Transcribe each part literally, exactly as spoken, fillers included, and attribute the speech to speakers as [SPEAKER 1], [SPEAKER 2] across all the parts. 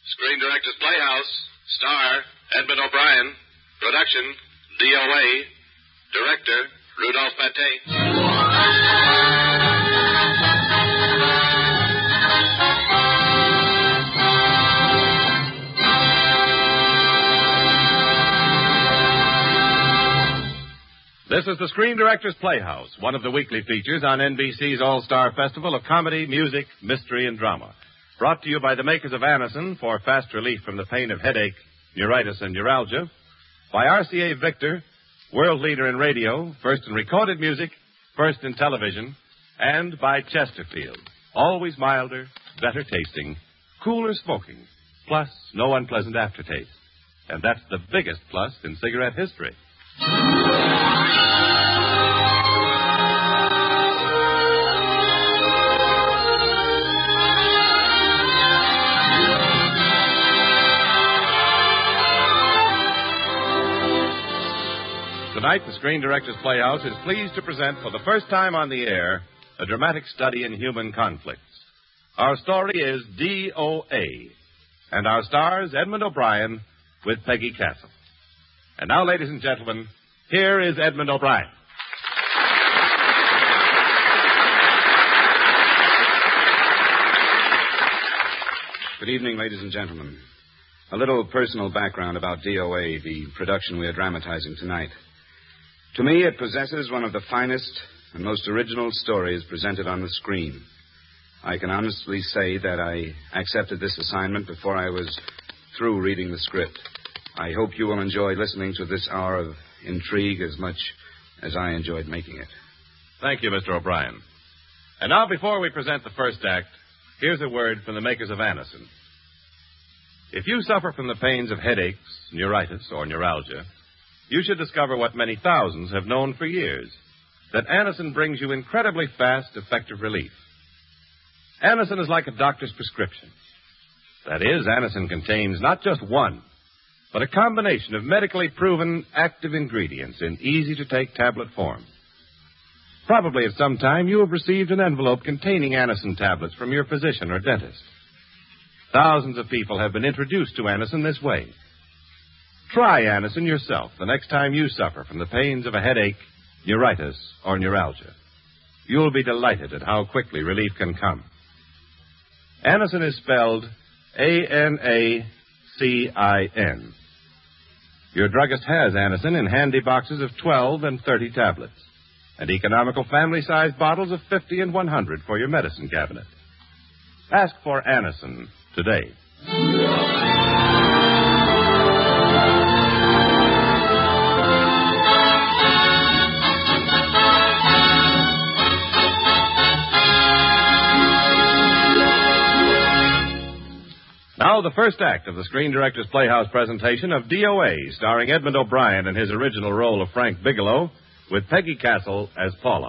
[SPEAKER 1] Screen Directors Playhouse. Star, Edmund O'Brien. Production, D O A. Director, Rudolph Mattei.
[SPEAKER 2] This is the Screen Directors Playhouse, one of the weekly features on N B C's All-Star Festival of comedy, music, mystery, and drama. Brought to you by the makers of Anacin for fast relief from the pain of headache, neuritis, and neuralgia. By R C A Victor, world leader in radio, first in recorded music, first in television. And by Chesterfield, always milder, better tasting, cooler smoking, plus no unpleasant aftertaste. And that's the biggest plus in cigarette history. Tonight, the Screen Directors Playhouse is pleased to present for the first time on the air a dramatic study in human conflicts. Our story is D O A, and our stars Edmund O'Brien with Peggy Castle. And now, ladies and gentlemen, here is Edmund O'Brien.
[SPEAKER 3] Good evening, ladies and gentlemen. A little personal background about D O A, the production we are dramatizing tonight. To me, it possesses one of the finest and most original stories presented on the screen. I can honestly say that I accepted this assignment before I was through reading the script. I hope you will enjoy listening to this hour of intrigue as much as I enjoyed making it.
[SPEAKER 2] Thank you, Mister O'Brien. And now, before we present the first act, here's a word from the makers of Anacin. If you suffer from the pains of headaches, neuritis, or neuralgia, you should discover what many thousands have known for years, that Anacin brings you incredibly fast, effective relief. Anacin is like a doctor's prescription. That is, Anacin contains not just one, but a combination of medically proven active ingredients in easy-to-take tablet form. Probably at some time you have received an envelope containing Anacin tablets from your physician or dentist. Thousands of people have been introduced to Anacin this way. Try Anacin yourself the next time you suffer from the pains of a headache, neuritis, or neuralgia. You'll be delighted at how quickly relief can come. Anacin is spelled A N A C I N. Your druggist has Anacin in handy boxes of twelve and thirty tablets, and economical family-sized bottles of fifty and one hundred for your medicine cabinet. Ask for Anacin today. Now, the first act of the Screen Directors Playhouse presentation of D O A, starring Edmund O'Brien in his original role of Frank Bigelow, with Peggy Castle as Paula.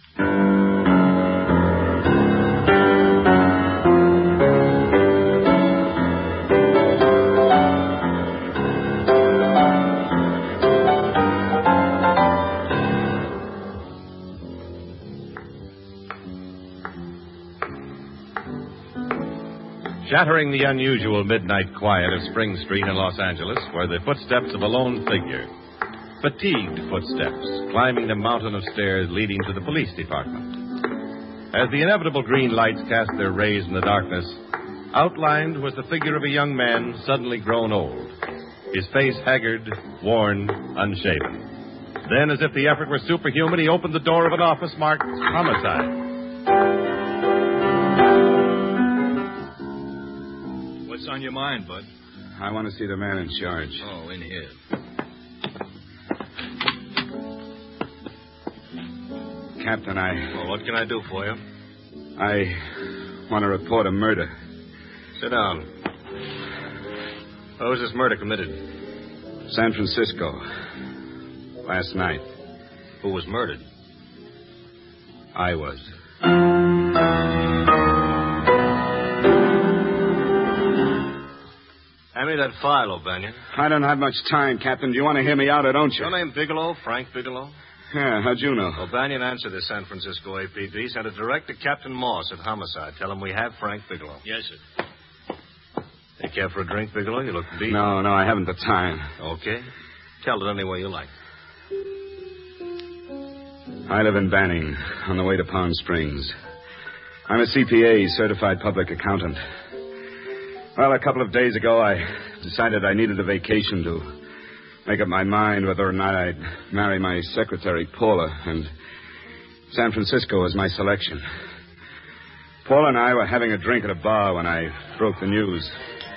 [SPEAKER 2] Shattering the unusual midnight quiet of Spring Street in Los Angeles were the footsteps of a lone figure. Fatigued footsteps, climbing the mountain of stairs leading to the police department. As the inevitable green lights cast their rays in the darkness, outlined was the figure of a young man suddenly grown old, his face haggard, worn, unshaven. Then, as if the effort were superhuman, he opened the door of an office marked Homicide.
[SPEAKER 4] What's on your mind, Bud?
[SPEAKER 3] I want to see the man in charge.
[SPEAKER 4] Oh, in here.
[SPEAKER 3] Captain, I...
[SPEAKER 4] Well, what can I do for you?
[SPEAKER 3] I want to report a murder.
[SPEAKER 4] Sit down. Where was this murder committed?
[SPEAKER 3] San Francisco. Last night.
[SPEAKER 4] Who was murdered?
[SPEAKER 3] I was.
[SPEAKER 4] Hand me that file, O'Banion.
[SPEAKER 3] I don't have much time, Captain. Do you want to hear me out or don't you?
[SPEAKER 4] Your name Bigelow? Frank Bigelow?
[SPEAKER 3] Yeah, how'd you know?
[SPEAKER 4] O'Banion answered the San Francisco A P D. Sent it direct to Captain Moss at Homicide. Tell him we have Frank Bigelow.
[SPEAKER 5] Yes, sir.
[SPEAKER 4] Hey, Care for a drink, Bigelow? You look beat.
[SPEAKER 3] No, no, I haven't the time.
[SPEAKER 4] Okay. Tell it any way you like.
[SPEAKER 3] I live in Banning, on the way to Palm Springs. I'm a C P A, certified public accountant. Well, a couple of days ago, I decided I needed a vacation to make up my mind whether or not I'd marry my secretary, Paula, and San Francisco was my selection. Paula and I were having a drink at a bar when I broke the news.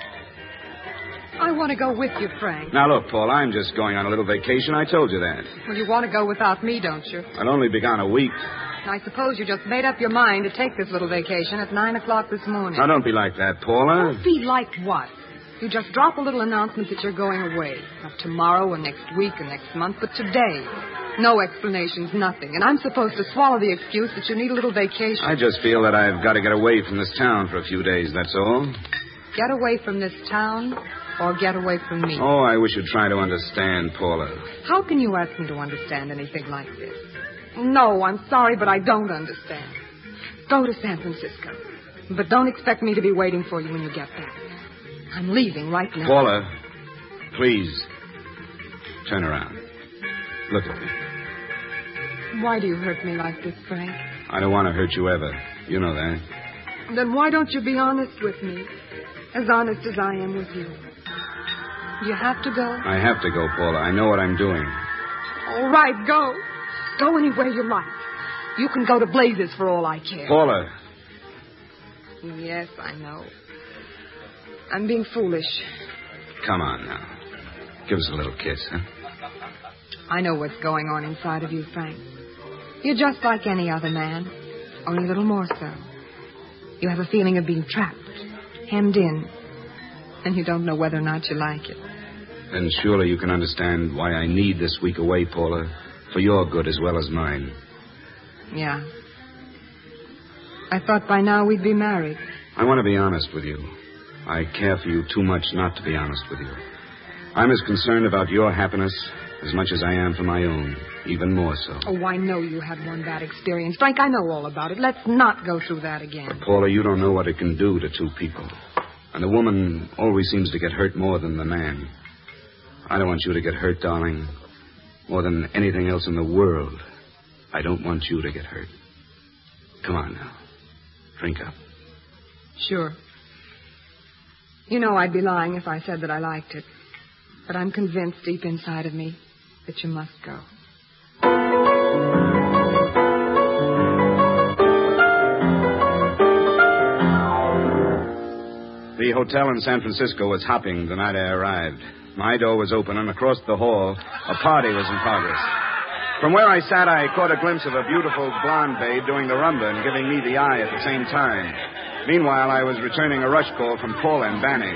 [SPEAKER 5] I want to go with you, Frank.
[SPEAKER 3] Now, look, Paula, I'm just going on a little vacation. I told you that.
[SPEAKER 5] Well, you want to go without me, don't you?
[SPEAKER 3] I'd only be gone a week.
[SPEAKER 5] I suppose you just made up your mind to take this little vacation at nine o'clock this morning.
[SPEAKER 3] Now, don't be like that, Paula.
[SPEAKER 5] Don't be like what? You just drop a little announcement that you're going away. Not tomorrow or next week or next month, but today. No explanations, nothing. And I'm supposed to swallow the excuse that you need a little vacation.
[SPEAKER 3] I just feel that I've got to get away from this town for a few days, that's all.
[SPEAKER 5] Get away from this town or get away from me?
[SPEAKER 3] Oh, I wish you'd try to understand, Paula.
[SPEAKER 5] How can you ask me to understand anything like this? No, I'm sorry, but I don't understand. Go to San Francisco. But don't expect me to be waiting for you when you get back. I'm leaving right now.
[SPEAKER 3] Paula, please, turn around. Look at me.
[SPEAKER 5] Why do you hurt me like this, Frank?
[SPEAKER 3] I don't want to hurt you ever. You know that.
[SPEAKER 5] Then why don't you be honest with me? As honest as I am with you. You have to go?
[SPEAKER 3] I have to go, Paula. I know what I'm doing.
[SPEAKER 5] All right, go. Go anywhere you like. You can go to blazes for all I care.
[SPEAKER 3] Paula.
[SPEAKER 5] Yes, I know. I'm being foolish.
[SPEAKER 3] Come on now. Give us a little kiss, huh?
[SPEAKER 5] I know what's going on inside of you, Frank. You're just like any other man, only a little more so. You have a feeling of being trapped, hemmed in, and you don't know whether or not you like it.
[SPEAKER 3] Then surely you can understand why I need this week away, Paula, for your good as well as mine.
[SPEAKER 5] Yeah. I thought by now we'd be married.
[SPEAKER 3] I want to be honest with you. I care for you too much not to be honest with you. I'm as concerned about your happiness as much as I am for my own, even more so.
[SPEAKER 5] Oh, I know you had one bad experience. Frank, I know all about it. Let's not go through that again.
[SPEAKER 3] But Paula, you don't know what it can do to two people. And the woman always seems to get hurt more than the man. I don't want you to get hurt, darling, more than anything else in the world. I don't want you to get hurt. Come on now. Drink up.
[SPEAKER 5] Sure. You know I'd be lying if I said that I liked it. But I'm convinced deep inside of me that you must go.
[SPEAKER 3] The hotel in San Francisco was hopping the night I arrived. My door was open, and across the hall, a party was in progress. From where I sat, I caught a glimpse of a beautiful blonde babe doing the rumba and giving me the eye at the same time. Meanwhile, I was returning a rush call from Paula in Banning.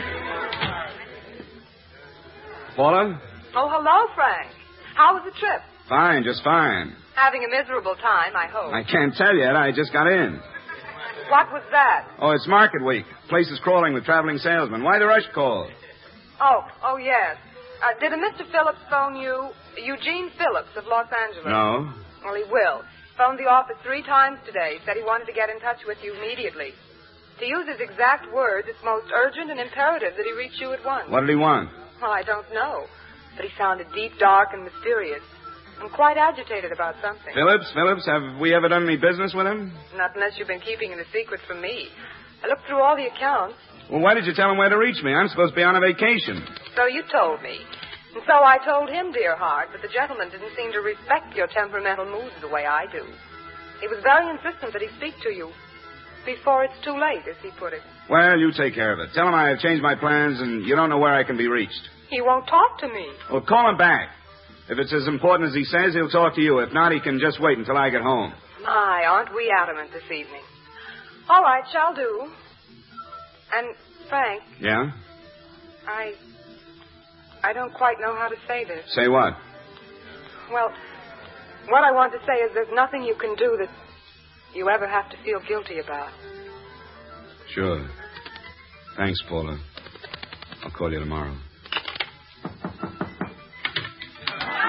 [SPEAKER 3] Paula?
[SPEAKER 5] Oh, hello, Frank. How was the trip?
[SPEAKER 3] Fine, just fine.
[SPEAKER 5] Having a miserable time, I hope.
[SPEAKER 3] I can't tell yet. I just got in.
[SPEAKER 5] What was that?
[SPEAKER 3] Oh, it's market week. Place is crawling with traveling salesmen. Why the rush call?
[SPEAKER 5] Oh, oh, yes. Uh, did a Mister Phillips phone you? Eugene Phillips of Los Angeles.
[SPEAKER 3] No.
[SPEAKER 5] Well, he will. Phoned the office three times today. Said he wanted to get in touch with you immediately. To use his exact words, it's most urgent and imperative that he reach you at once.
[SPEAKER 3] What did he want?
[SPEAKER 5] Well, I don't know. But he sounded deep, dark, and mysterious. I'm quite agitated about something.
[SPEAKER 3] Phillips? Phillips? Have we ever done any business with him?
[SPEAKER 5] Not unless you've been keeping it a secret from me. I looked through all the accounts.
[SPEAKER 3] Well, why did you tell him where to reach me? I'm supposed to be on a vacation.
[SPEAKER 5] So you told me. And so I told him, dear heart, but the gentleman didn't seem to respect your temperamental moods the way I do. He was very insistent that he speak to you before it's too late, as he put it.
[SPEAKER 3] Well, you take care of it. Tell him I have changed my plans and you don't know where I can be reached.
[SPEAKER 5] He won't talk to me.
[SPEAKER 3] Well, call him back. If it's as important as he says, he'll talk to you. If not, he can just wait until I get home.
[SPEAKER 5] My, aren't we adamant this evening? All right, shall do. And, Frank.
[SPEAKER 3] Yeah?
[SPEAKER 5] I... I don't quite know how to say this.
[SPEAKER 3] Say what?
[SPEAKER 5] Well, what I want to say is there's nothing you can do that you ever have to feel guilty about.
[SPEAKER 3] Sure. Thanks, Paula. I'll call you tomorrow.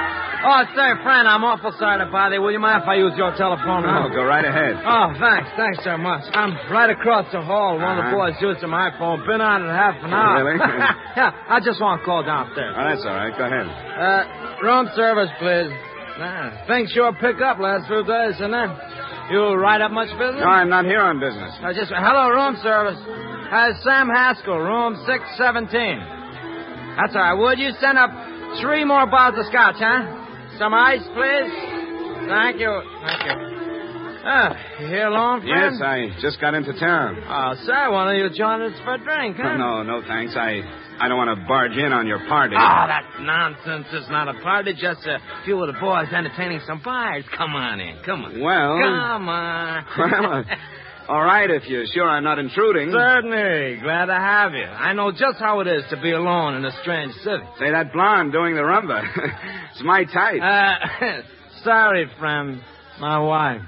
[SPEAKER 6] Oh, say, friend, I'm awful sorry to bother you. Will you mind if I use your telephone?
[SPEAKER 3] Oh, go right ahead.
[SPEAKER 6] Oh, thanks. Thanks so much. I'm right across the hall. One
[SPEAKER 3] Uh-huh.
[SPEAKER 6] of the boys used my phone. Been on it half an hour.
[SPEAKER 3] Really?
[SPEAKER 6] Yeah, I just want to call downstairs.
[SPEAKER 3] Oh, that's all right. Go ahead.
[SPEAKER 6] Uh, room service, please. Nah, things sure pick up last few days, and then you write up much business?
[SPEAKER 3] No, I'm not here on business.
[SPEAKER 6] Uh, just hello, room service. Uh, Sam Haskell, room six seventeen. That's all right. Would you send up three more bottles of scotch, huh? Some ice, please. Thank you. Thank you. Ah, you here alone, friend?
[SPEAKER 3] Yes, I just got into town.
[SPEAKER 6] Oh, sir, why don't you join us for a drink, huh?
[SPEAKER 3] No, no, thanks. I I don't want to barge in on your party.
[SPEAKER 6] Oh, that's nonsense. It's not a party, just a few of the boys entertaining some buyers. Come on in. Come on.
[SPEAKER 3] Well...
[SPEAKER 6] Come on.
[SPEAKER 3] Well, uh, all right, if you're sure I'm not intruding.
[SPEAKER 6] Certainly. Glad to have you. I know just how it is to be alone in a strange city.
[SPEAKER 3] Say, that blonde doing the rumba. It's my type.
[SPEAKER 6] Uh, sorry, friend. My wife.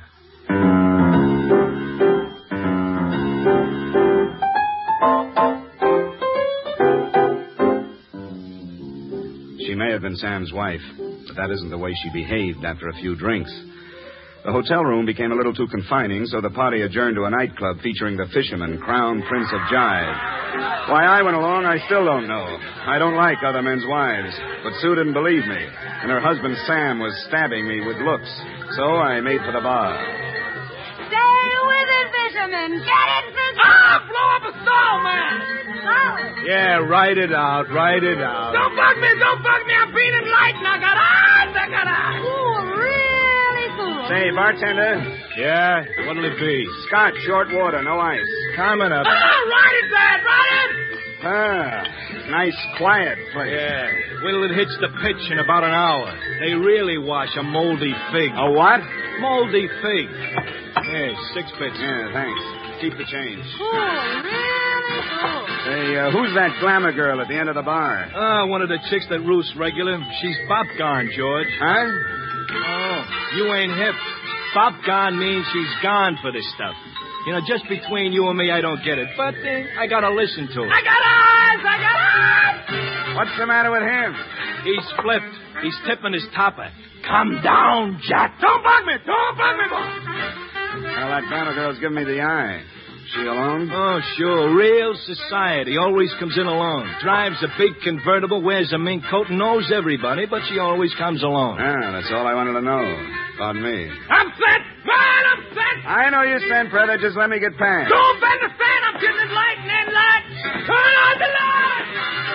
[SPEAKER 3] She may have been Sam's wife, but that isn't the way she behaved after a few drinks. The hotel room became a little too confining, so the party adjourned to a nightclub featuring the fisherman, Crown Prince of Jive. Why I went along, I still don't know. I don't like other men's wives, but Sue didn't believe me, and her husband Sam was stabbing me with looks, so I made for the bar.
[SPEAKER 7] Stay with it, fisherman. Get it, fisherman.
[SPEAKER 6] Ah, blow up a stall, man.
[SPEAKER 7] Oh.
[SPEAKER 2] Yeah, write it out. Write it out.
[SPEAKER 6] Don't bug me. Don't bug me. I'm being enlightened. I got eyes. I got eyes.
[SPEAKER 7] Cool, really cool.
[SPEAKER 3] Say, bartender,
[SPEAKER 2] Yeah? What'll it be?
[SPEAKER 3] scotch, short water, no ice.
[SPEAKER 2] Coming up.
[SPEAKER 6] Ah, ride it, Dad. Ride it.
[SPEAKER 3] Ah, nice, quiet place.
[SPEAKER 2] Yeah. What'll it hitch the pitch in about an hour? They really wash a moldy fig.
[SPEAKER 3] A what?
[SPEAKER 2] moldy fig. Hey, six bits.
[SPEAKER 3] Yeah, thanks. Keep the change.
[SPEAKER 7] Cool, really cool.
[SPEAKER 3] Say, uh, who's that glamour girl at the end of the bar?
[SPEAKER 2] Ah, one of the chicks that roosts regular. She's Bob gone, George.
[SPEAKER 3] Huh?
[SPEAKER 2] Oh, you ain't hip. Bob gone means she's gone for this stuff. You know, just between you and me, I don't get it. But uh, I gotta listen to it.
[SPEAKER 6] I got eyes. I got eyes.
[SPEAKER 3] What's the matter with him?
[SPEAKER 2] He's flipped. He's tipping his topper.
[SPEAKER 6] Come down, Jack. Don't bug me. Don't bug me, boy.
[SPEAKER 3] Well, that glamour girl's giving me the eye. She alone?
[SPEAKER 2] Oh, sure. Real society. Always comes in alone. Drives a big convertible, wears a mink coat, and knows everybody, but she always comes alone.
[SPEAKER 3] Ah, that's all I wanted to know. Pardon me.
[SPEAKER 6] I'm set. Man, I'm set.
[SPEAKER 3] I know you're spent, brother. Just let me get past.
[SPEAKER 6] Don't bend the fan. I'm getting enlightened and light. Turn on the light.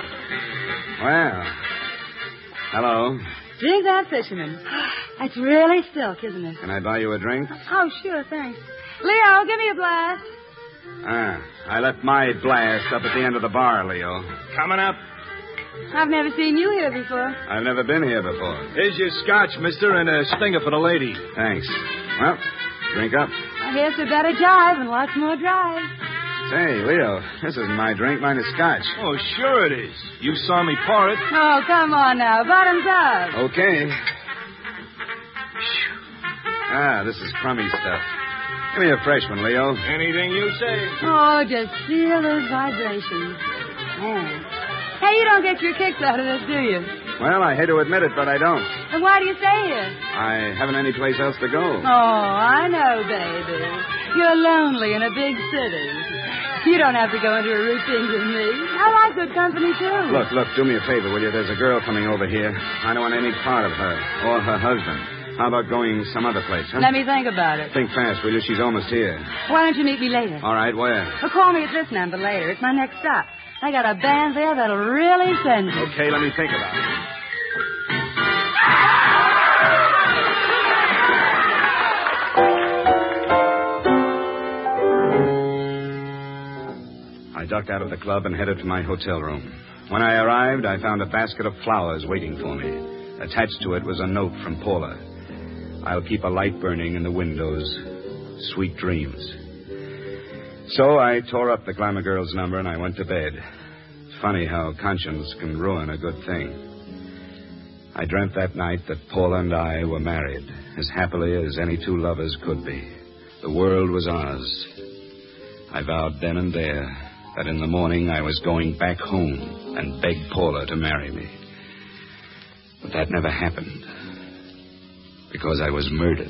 [SPEAKER 3] Well. Hello.
[SPEAKER 7] Drink that, fisherman. That's really silk, isn't it?
[SPEAKER 3] Can I buy you a drink?
[SPEAKER 7] Oh, sure, thanks. Leo, give me a blast.
[SPEAKER 3] Ah, I left my blast up at the end of the bar, Leo.
[SPEAKER 2] Coming up.
[SPEAKER 7] I've never seen you here before.
[SPEAKER 3] I've never been here before.
[SPEAKER 2] Here's your scotch, mister, and a stinger for the lady.
[SPEAKER 3] Thanks. Well, drink up.
[SPEAKER 7] I guess we better jive and lots more drive.
[SPEAKER 3] Say, Leo, this isn't my drink. Mine is scotch.
[SPEAKER 2] Oh, sure it is. You saw me pour it.
[SPEAKER 7] Oh, come on now. Bottoms up.
[SPEAKER 3] Okay. Ah, this is crummy stuff. Give me a fresh one, Leo.
[SPEAKER 2] Anything you say.
[SPEAKER 7] Oh, just feel those vibrations. Man. Hey, you don't get your kicks out of this, do you?
[SPEAKER 3] Well, I hate to admit it, but I don't.
[SPEAKER 7] Then why do you stay here?
[SPEAKER 3] I haven't any place else to go.
[SPEAKER 7] Oh, I know, baby. You're lonely in a big city. You don't have to go into a routine with me. I like good company, too.
[SPEAKER 3] Look, look, do me a favor, will you? There's a girl coming over here. I don't want any part of her or her husband. How about going some other place, huh?
[SPEAKER 7] Let me think about it.
[SPEAKER 3] Think fast, will you? She's almost here.
[SPEAKER 7] Why don't you meet me later?
[SPEAKER 3] All right, where?
[SPEAKER 7] Well, call me at this number later. It's my next stop. I got a band there that'll really send you.
[SPEAKER 3] Okay, let me think about it. I ducked out of the club and headed to my hotel room. When I arrived, I found a basket of flowers waiting for me. Attached to it was a note from Paula. I'll keep a light burning in the windows. Sweet dreams. So I tore up the glamour girl's number and I went to bed. It's funny how conscience can ruin a good thing. I dreamt that night that Paula and I were married, as happily as any two lovers could be. The world was ours. I vowed then and there that in the morning I was going back home and beg Paula to marry me. But that never happened. because I was murdered.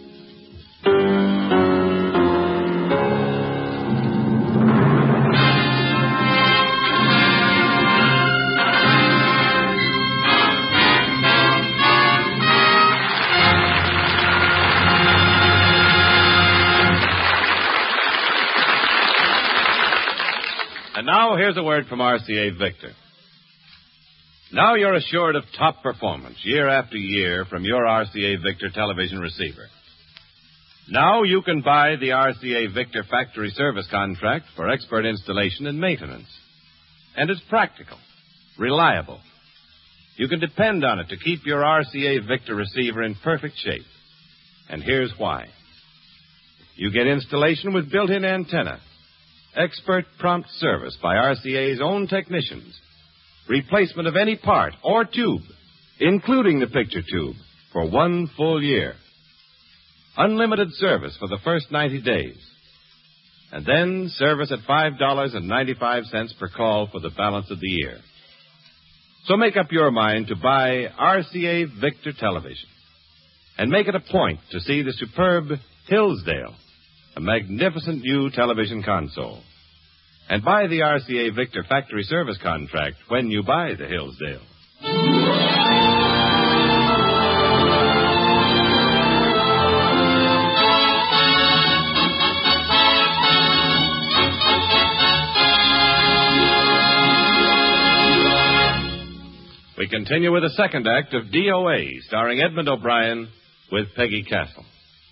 [SPEAKER 2] And now, here's a word from R C A Victor. Now you're assured of top performance year after year from your R C A Victor television receiver. Now you can buy the R C A Victor factory service contract for expert installation and maintenance. And it's practical, reliable. You can depend on it to keep your R C A Victor receiver in perfect shape. And here's why. You get installation with built-in antenna, expert prompt service by R C A's own technicians, replacement of any part or tube, including the picture tube, for one full year. Unlimited service for the first ninety days. And then service at five dollars and ninety-five cents per call for the balance of the year. So make up your mind to buy R C A Victor television. And make it a point to see the superb Hillsdale, a magnificent new television console. And buy the R C A Victor factory service contract when you buy the Hillsdale. We continue with the second act of D O A, starring Edmund O'Brien with Peggy Castle.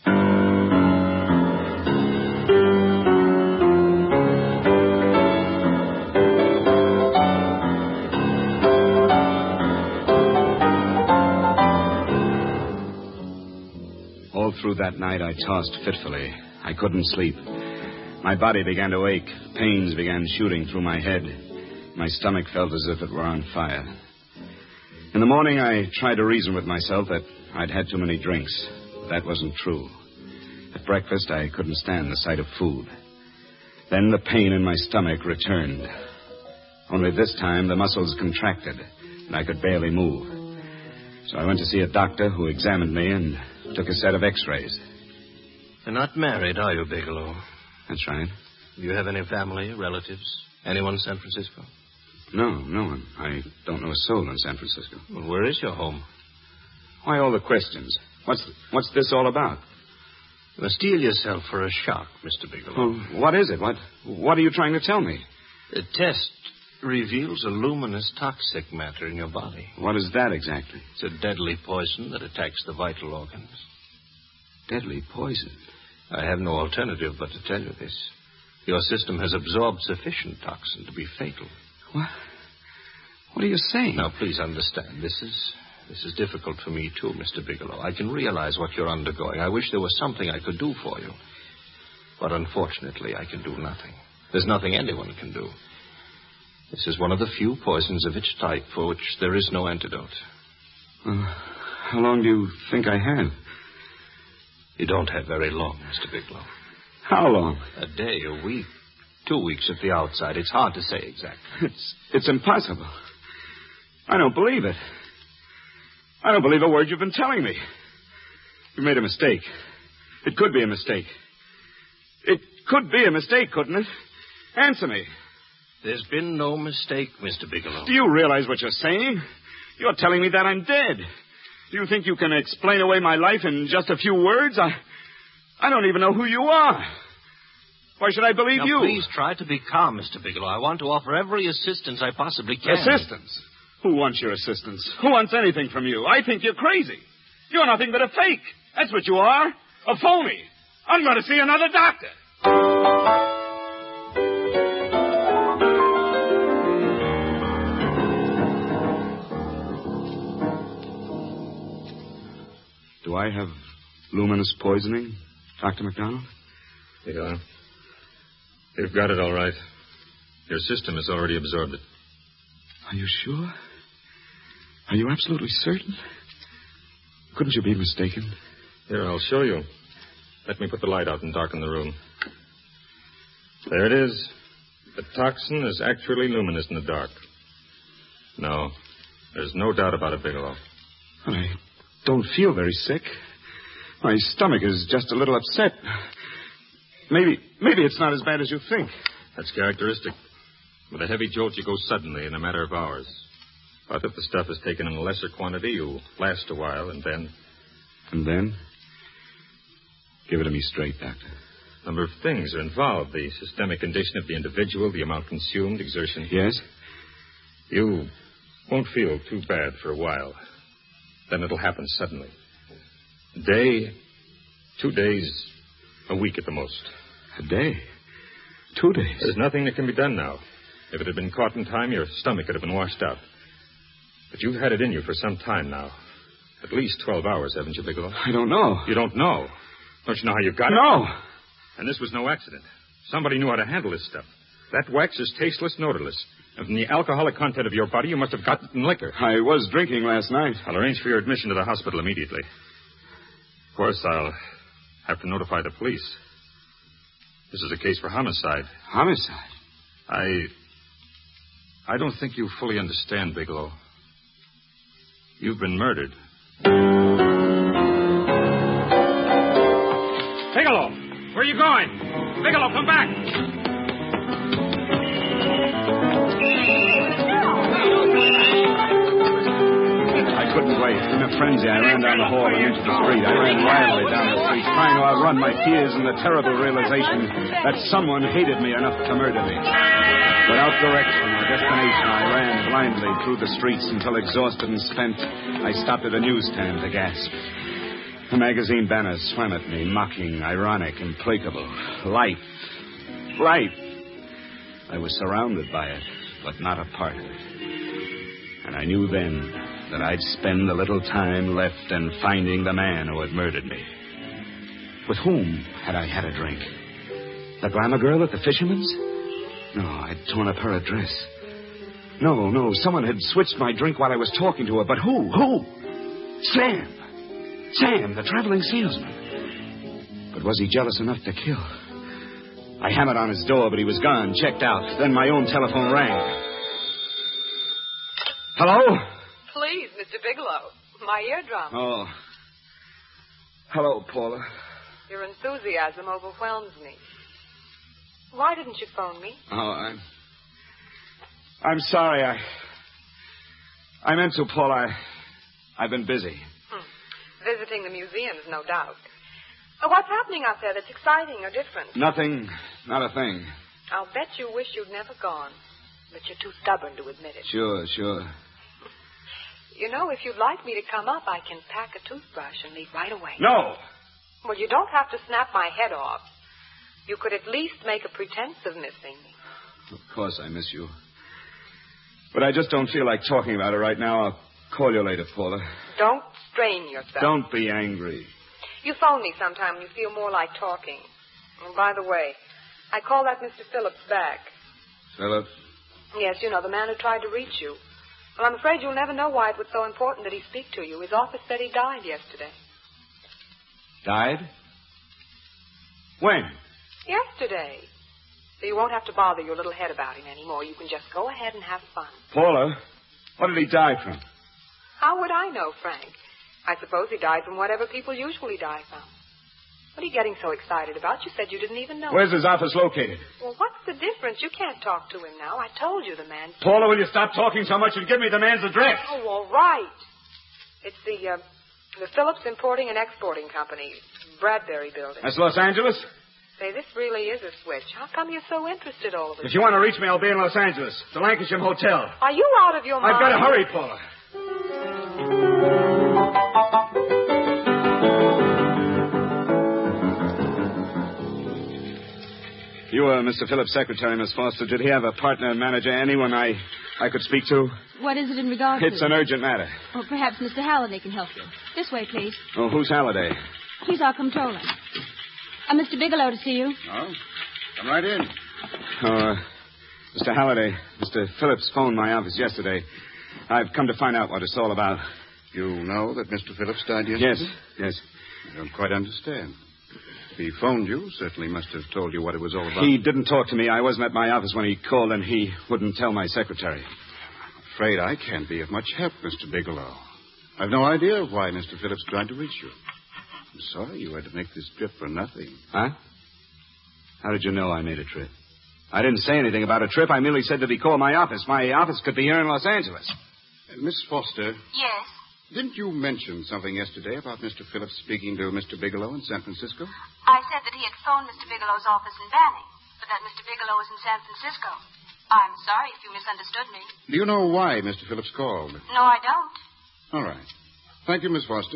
[SPEAKER 3] All through that night, I tossed fitfully. I couldn't sleep. My body began to ache. Pains began shooting through my head. My stomach felt as if it were on fire. In the morning, I tried to reason with myself that I'd had too many drinks. That wasn't true. At breakfast, I couldn't stand the sight of food. Then the pain in my stomach returned. Only this time, the muscles contracted, and I could barely move. So I went to see a doctor who examined me and took a set of x-rays.
[SPEAKER 4] You're not married, are you, Bigelow?
[SPEAKER 3] That's right.
[SPEAKER 4] Do you have any family, relatives, anyone in San Francisco?
[SPEAKER 3] No, no one. I don't know a soul in San Francisco.
[SPEAKER 4] Well, where is your home?
[SPEAKER 3] Why all the questions? What's what's this all about?
[SPEAKER 4] You must steel yourself for a shock, Mister Bigelow.
[SPEAKER 3] Well, what is it? What What are you trying to tell me?
[SPEAKER 4] The test reveals a luminous toxic matter in your body.
[SPEAKER 3] What is that exactly?
[SPEAKER 4] It's a deadly poison that attacks the vital organs.
[SPEAKER 3] Deadly poison?
[SPEAKER 4] I have no alternative but to tell you this. Your system has absorbed sufficient toxin to be fatal.
[SPEAKER 3] What? What are you saying?
[SPEAKER 4] Now, please understand. This is this is difficult for me, too, Mister Bigelow. I can realize what you're undergoing. I wish there was something I could do for you. But unfortunately, I can do nothing. There's nothing anyone can do. This is one of the few poisons of its type for which there is no antidote.
[SPEAKER 3] Uh, how long do you think I have?
[SPEAKER 4] You don't have very long, Mister Bigelow.
[SPEAKER 3] How long?
[SPEAKER 4] A day, a week. Two weeks at the outside. It's hard to say exactly.
[SPEAKER 3] It's, it's impossible. I don't believe it. I don't believe a word you've been telling me. You made a mistake. It could be a mistake. It could be a mistake, couldn't it? Answer me.
[SPEAKER 4] There's been no mistake, Mister Bigelow.
[SPEAKER 3] Do you realize what you're saying? You're telling me that I'm dead. Do you think you can explain away my life in just a few words? I, I don't even know who you are. Why should I believe
[SPEAKER 4] now,
[SPEAKER 3] you?
[SPEAKER 4] Please try to be calm, Mister Bigelow. I want to offer every assistance I possibly can.
[SPEAKER 3] Assistance? Who wants your assistance? Who wants anything from you? I think you're crazy. You're nothing but a fake. That's what you are. A phony. I'm going to see another doctor. Do I have luminous poisoning, Doctor McDonald?
[SPEAKER 8] Yeah. You've got it all right. Your system has already absorbed it.
[SPEAKER 3] Are you sure? Are you absolutely certain? Couldn't you be mistaken?
[SPEAKER 8] Here, I'll show you. Let me put the light out and darken the room. There it is. The toxin is actually luminous in the dark. No, there's no doubt about it, Bigelow.
[SPEAKER 3] I don't feel very sick. My stomach is just a little upset. Maybe, maybe it's not as bad as you think.
[SPEAKER 8] That's characteristic. With a heavy jolt, you go suddenly in a matter of hours. But if the stuff is taken in a lesser quantity, you'll last a while, and then...
[SPEAKER 3] And then? Give it to me straight, Doctor.
[SPEAKER 8] A number of things are involved. The systemic condition of the individual, the amount consumed, exertion.
[SPEAKER 3] Yes?
[SPEAKER 8] You won't feel too bad for a while. Then it'll happen suddenly. A day, two days, a week at the most.
[SPEAKER 3] A day? Two days?
[SPEAKER 8] There's nothing that can be done now. If it had been caught in time, your stomach could have been washed out. But you've had it in you for some time now. At least twelve hours, haven't you, Bigelow?
[SPEAKER 3] I don't know.
[SPEAKER 8] You don't know? Don't you know how you got it?
[SPEAKER 3] No.
[SPEAKER 8] And this was no accident. Somebody knew how to handle this stuff. That wax is tasteless, and odorless. And from the alcoholic content of your body, you must have gotten it in liquor.
[SPEAKER 3] I was drinking last night.
[SPEAKER 8] I'll arrange for your admission to the hospital immediately. Of course, I'll have to notify the police. This is a case for homicide.
[SPEAKER 3] Homicide?
[SPEAKER 8] I... I don't think you fully understand, Bigelow. You've been murdered. Bigelow! Where are you going? Bigelow, come back!
[SPEAKER 3] I couldn't wait. In a frenzy, I ran down the hall and into the street. I ran wildly down the street, trying to outrun my fears and the terrible realization that someone hated me enough to murder me. Without direction or destination, I ran blindly through the streets until, exhausted and spent, I stopped at a newsstand to gasp. The magazine banners swam at me, mocking, ironic, implacable. Life. Life. I was surrounded by it, but not a part of it. And I knew then that I'd spend the little time left in finding the man who had murdered me. With whom had I had a drink? The glamour girl at the fisherman's? No, I'd torn up her address. No, no, someone had switched my drink while I was talking to her, but who? Who? Sam! Sam, the traveling salesman. But was he jealous enough to kill? I hammered on his door, but he was gone, checked out. Then my own telephone rang. Hello?
[SPEAKER 5] Please, Mister Bigelow. My eardrum.
[SPEAKER 3] Oh. Hello, Paula.
[SPEAKER 5] Your enthusiasm overwhelms me. Why didn't you phone me?
[SPEAKER 3] Oh, I'm... I'm sorry. I... I meant to, Paula. I... I've been busy.
[SPEAKER 5] Hmm. Visiting the museums, no doubt. Uh, what's happening out there that's exciting or different?
[SPEAKER 3] Nothing. Not a thing.
[SPEAKER 5] I'll bet you wish you'd never gone. But you're too stubborn to admit it.
[SPEAKER 3] Sure, sure.
[SPEAKER 5] You know, if you'd like me to come up, I can pack a toothbrush and leave right away.
[SPEAKER 3] No!
[SPEAKER 5] Well, you don't have to snap my head off. You could at least make a pretense of missing me.
[SPEAKER 3] Of course I miss you. But I just don't feel like talking about it right now. I'll call you later, Paula.
[SPEAKER 5] Don't strain yourself.
[SPEAKER 3] Don't be angry.
[SPEAKER 5] You phone me sometime when you feel more like talking. And by the way, I call that Mister Phillips back.
[SPEAKER 3] Phillips?
[SPEAKER 5] Yes, you know, the man who tried to reach you. Well, I'm afraid you'll never know why it was so important that he speak to you. His office said he died yesterday.
[SPEAKER 3] Died? When?
[SPEAKER 5] Yesterday. So you won't have to bother your little head about him anymore. You can just go ahead and have fun.
[SPEAKER 3] Paula, what did he die from?
[SPEAKER 5] How would I know, Frank? I suppose he died from whatever people usually die from. What are you getting so excited about? You said you didn't even know.
[SPEAKER 3] Where's his office located?
[SPEAKER 5] Well, what's the difference? You can't talk to him now. I told you the man...
[SPEAKER 3] Paula, will you stop talking so much and give me the man's address?
[SPEAKER 5] Oh, all right. It's the, uh, the Phillips Importing and Exporting Company, Bradbury Building.
[SPEAKER 3] That's Los Angeles?
[SPEAKER 5] Say, this really is a switch. How come you're so interested all of a
[SPEAKER 3] If you want to reach me, I'll be in Los Angeles, the Lancashire Hotel.
[SPEAKER 5] Are you out of your mind?
[SPEAKER 3] I've got to hurry, Paula. You were Mister Phillips' secretary, Miss Foster. Did he have a partner, manager, anyone I, I could speak to?
[SPEAKER 7] What is it in regard to?
[SPEAKER 3] It's an urgent matter.
[SPEAKER 7] Well, perhaps Mister Halliday can help you. This way, please.
[SPEAKER 3] Oh, who's Halliday?
[SPEAKER 7] He's our comptroller. Uh, Mister Bigelow to see you.
[SPEAKER 3] Oh, come right in. Oh, uh, Mister Halliday, Mister Phillips phoned my office yesterday. I've come to find out what it's all about.
[SPEAKER 9] You know that Mister Phillips died yesterday?
[SPEAKER 3] Yes, yes.
[SPEAKER 9] I don't quite understand. If he phoned you, certainly must have told you what it was all about.
[SPEAKER 3] He didn't talk to me. I wasn't at my office when he called, and he wouldn't tell my secretary.
[SPEAKER 9] I'm afraid I can't be of much help, Mister Bigelow. I've no idea why Mister Phillips tried to reach you. I'm sorry you had to make this trip for nothing.
[SPEAKER 3] Huh? How did you know I made a trip? I didn't say anything about a trip. I merely said that he called my office. My office could be here in Los Angeles.
[SPEAKER 9] Uh, Miss Foster,
[SPEAKER 10] Yes.
[SPEAKER 9] didn't you mention something yesterday about Mister Phillips speaking to Mister Bigelow in San Francisco?
[SPEAKER 10] I said that he had phoned Mister Bigelow's office in Banning, but that Mister Bigelow was in San Francisco. I'm sorry if you misunderstood me.
[SPEAKER 9] Do you know why Mister Phillips called?
[SPEAKER 10] No, I don't.
[SPEAKER 9] All right. Thank you, Miss Foster.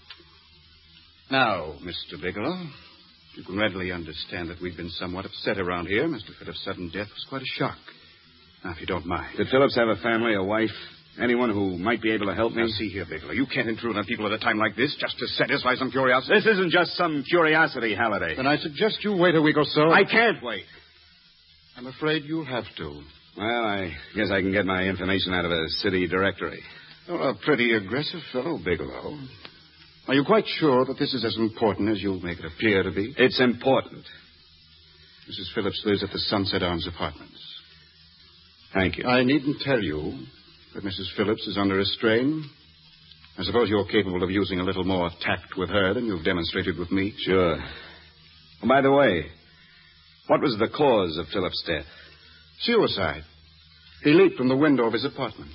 [SPEAKER 9] Now, Mister Bigelow, you can readily understand that we've been somewhat upset around here. Mister Phillips' sudden death was quite a shock. Now, if you don't mind.
[SPEAKER 3] Did Phillips have a family, a wife, anyone who might be able to help me?
[SPEAKER 9] Now, see here, Bigelow. You can't intrude on people at a time like this just to satisfy some curiosity.
[SPEAKER 3] This isn't just some curiosity, Halliday.
[SPEAKER 9] Then I suggest you wait a week or so.
[SPEAKER 3] I can't wait.
[SPEAKER 9] I'm afraid you'll have to.
[SPEAKER 3] Well, I guess I can get my information out of a city directory.
[SPEAKER 9] You're a pretty aggressive fellow, Bigelow. Are you quite sure that this is as important as you make it appear to be?
[SPEAKER 3] It's important.
[SPEAKER 9] Missus Phillips lives at the Sunset Arms Apartments.
[SPEAKER 3] Thank you.
[SPEAKER 9] I needn't tell you that Missus Phillips is under a strain. I suppose you're capable of using a little more tact with her than you've demonstrated with me.
[SPEAKER 3] Sure. Oh, by the way, what was the cause of Phillips' death?
[SPEAKER 9] Suicide. He leaped from the window of his apartment.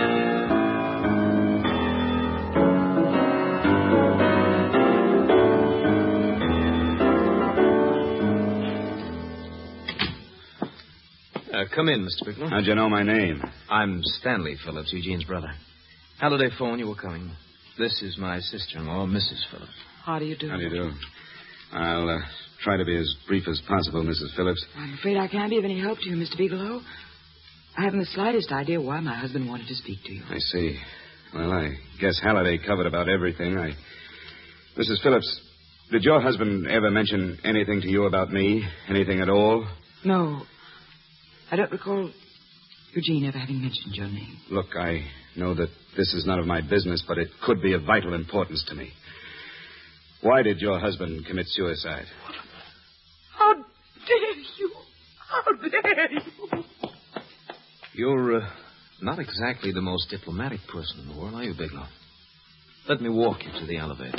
[SPEAKER 6] Uh, come in, Mister Bigelow.
[SPEAKER 3] How'd you know my name?
[SPEAKER 6] I'm Stanley Phillips, Eugene's brother. Halliday phoned you were coming. This is my sister-in-law, Missus Phillips.
[SPEAKER 5] How do you do?
[SPEAKER 3] How do you do? I'll uh, try to be as brief as possible, Missus Phillips.
[SPEAKER 11] I'm afraid I can't be of any help to you, Mister Bigelow. I haven't the slightest idea why my husband wanted to speak to you.
[SPEAKER 3] I see. Well, I guess Halliday covered about everything. I... Missus Phillips, did your husband ever mention anything to you about me? Anything at all?
[SPEAKER 11] No. I don't recall Eugene ever having mentioned your name.
[SPEAKER 3] Look, I know that this is none of my business, but it could be of vital importance to me. Why did your husband commit suicide?
[SPEAKER 11] How dare you? How dare you?
[SPEAKER 6] You're uh, not exactly the most diplomatic person in the world, are you, Bigelow? Let me walk you to the elevator.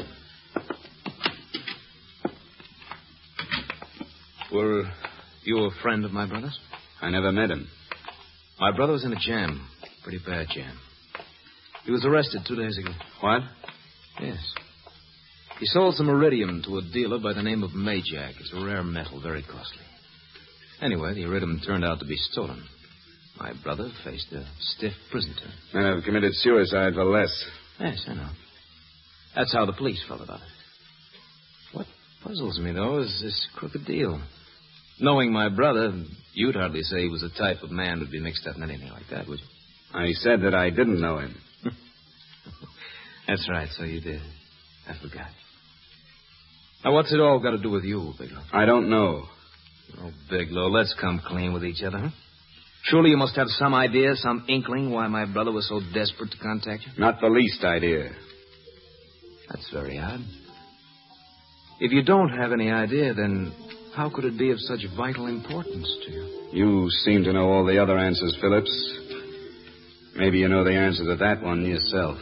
[SPEAKER 6] Were you a friend of my brother's?
[SPEAKER 3] I never met him.
[SPEAKER 6] My brother was in a jam. Pretty bad jam. He was arrested two days ago.
[SPEAKER 3] What?
[SPEAKER 6] Yes. He sold some iridium to a dealer by the name of Majak. It's a rare metal, very costly. Anyway, the iridium turned out to be stolen. My brother faced a stiff prison term.
[SPEAKER 3] Men have committed suicide for less.
[SPEAKER 6] Yes, I know. That's how the police felt about it. What puzzles me, though, is this crooked deal. Knowing my brother, you'd hardly say he was the type of man who'd be mixed up in anything like that, would you?
[SPEAKER 3] I said that I didn't know him.
[SPEAKER 6] That's right, so you did. I forgot. Now, what's it all got to do with you, Bigelow?
[SPEAKER 3] I don't know.
[SPEAKER 6] Oh, Bigelow, let's come clean with each other, huh? Surely you must have some idea, some inkling why my brother was so desperate to contact you?
[SPEAKER 3] Not the least idea.
[SPEAKER 6] That's very odd. If you don't have any idea, then how could it be of such vital importance to you?
[SPEAKER 3] You seem to know all the other answers, Phillips. Maybe you know the answer to that one yourself.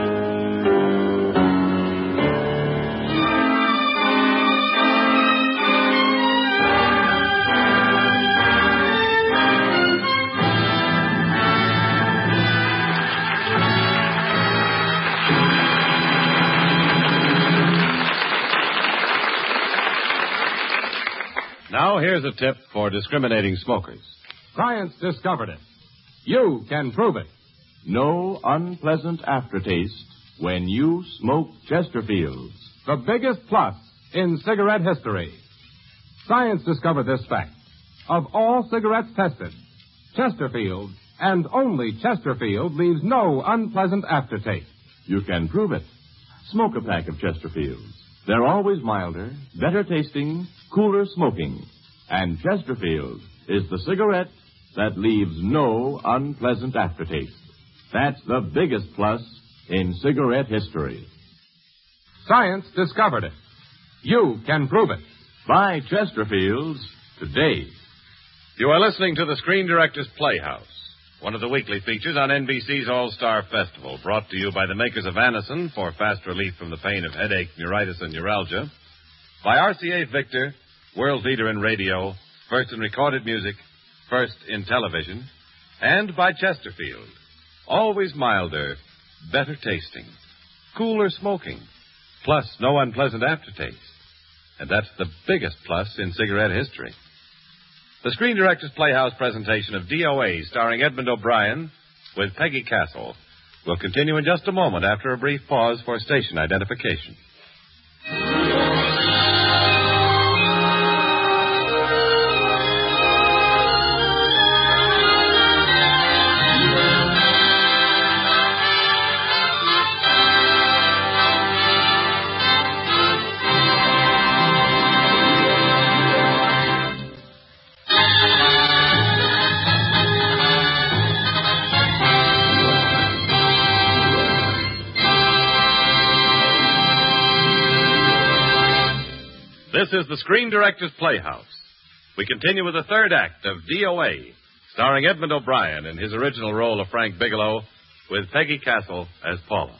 [SPEAKER 2] Now, here's a tip for discriminating smokers. Science discovered it. You can prove it. No unpleasant aftertaste when you smoke Chesterfields, the biggest plus in cigarette history. Science discovered this fact. Of all cigarettes tested, Chesterfield, and only Chesterfield, leaves no unpleasant aftertaste. You can prove it. Smoke a pack of Chesterfields. They're always milder, better tasting, cooler smoking. And Chesterfield is the cigarette that leaves no unpleasant aftertaste. That's the biggest plus in cigarette history. Science discovered it. You can prove it. Buy Chesterfields today. You are listening to the Screen Director's Playhouse. one of the weekly features on N B C's All-Star Festival, brought to you by the makers of Anacin for fast relief from the pain of headache, neuritis, and neuralgia, by R C A Victor, world leader in radio, first in recorded music, first in television, and by Chesterfield, always milder, better tasting, cooler smoking, plus no unpleasant aftertaste. And that's the biggest plus in cigarette history. The Screen Directors Playhouse presentation of D O A, starring Edmund O'Brien, with Peggy Castle, will continue in just a moment after a brief pause for station identification. This is the Screen Directors Playhouse. We continue with the third act of D O A, starring Edmund O'Brien in his original role of Frank Bigelow, with Peggy Castle as Paula.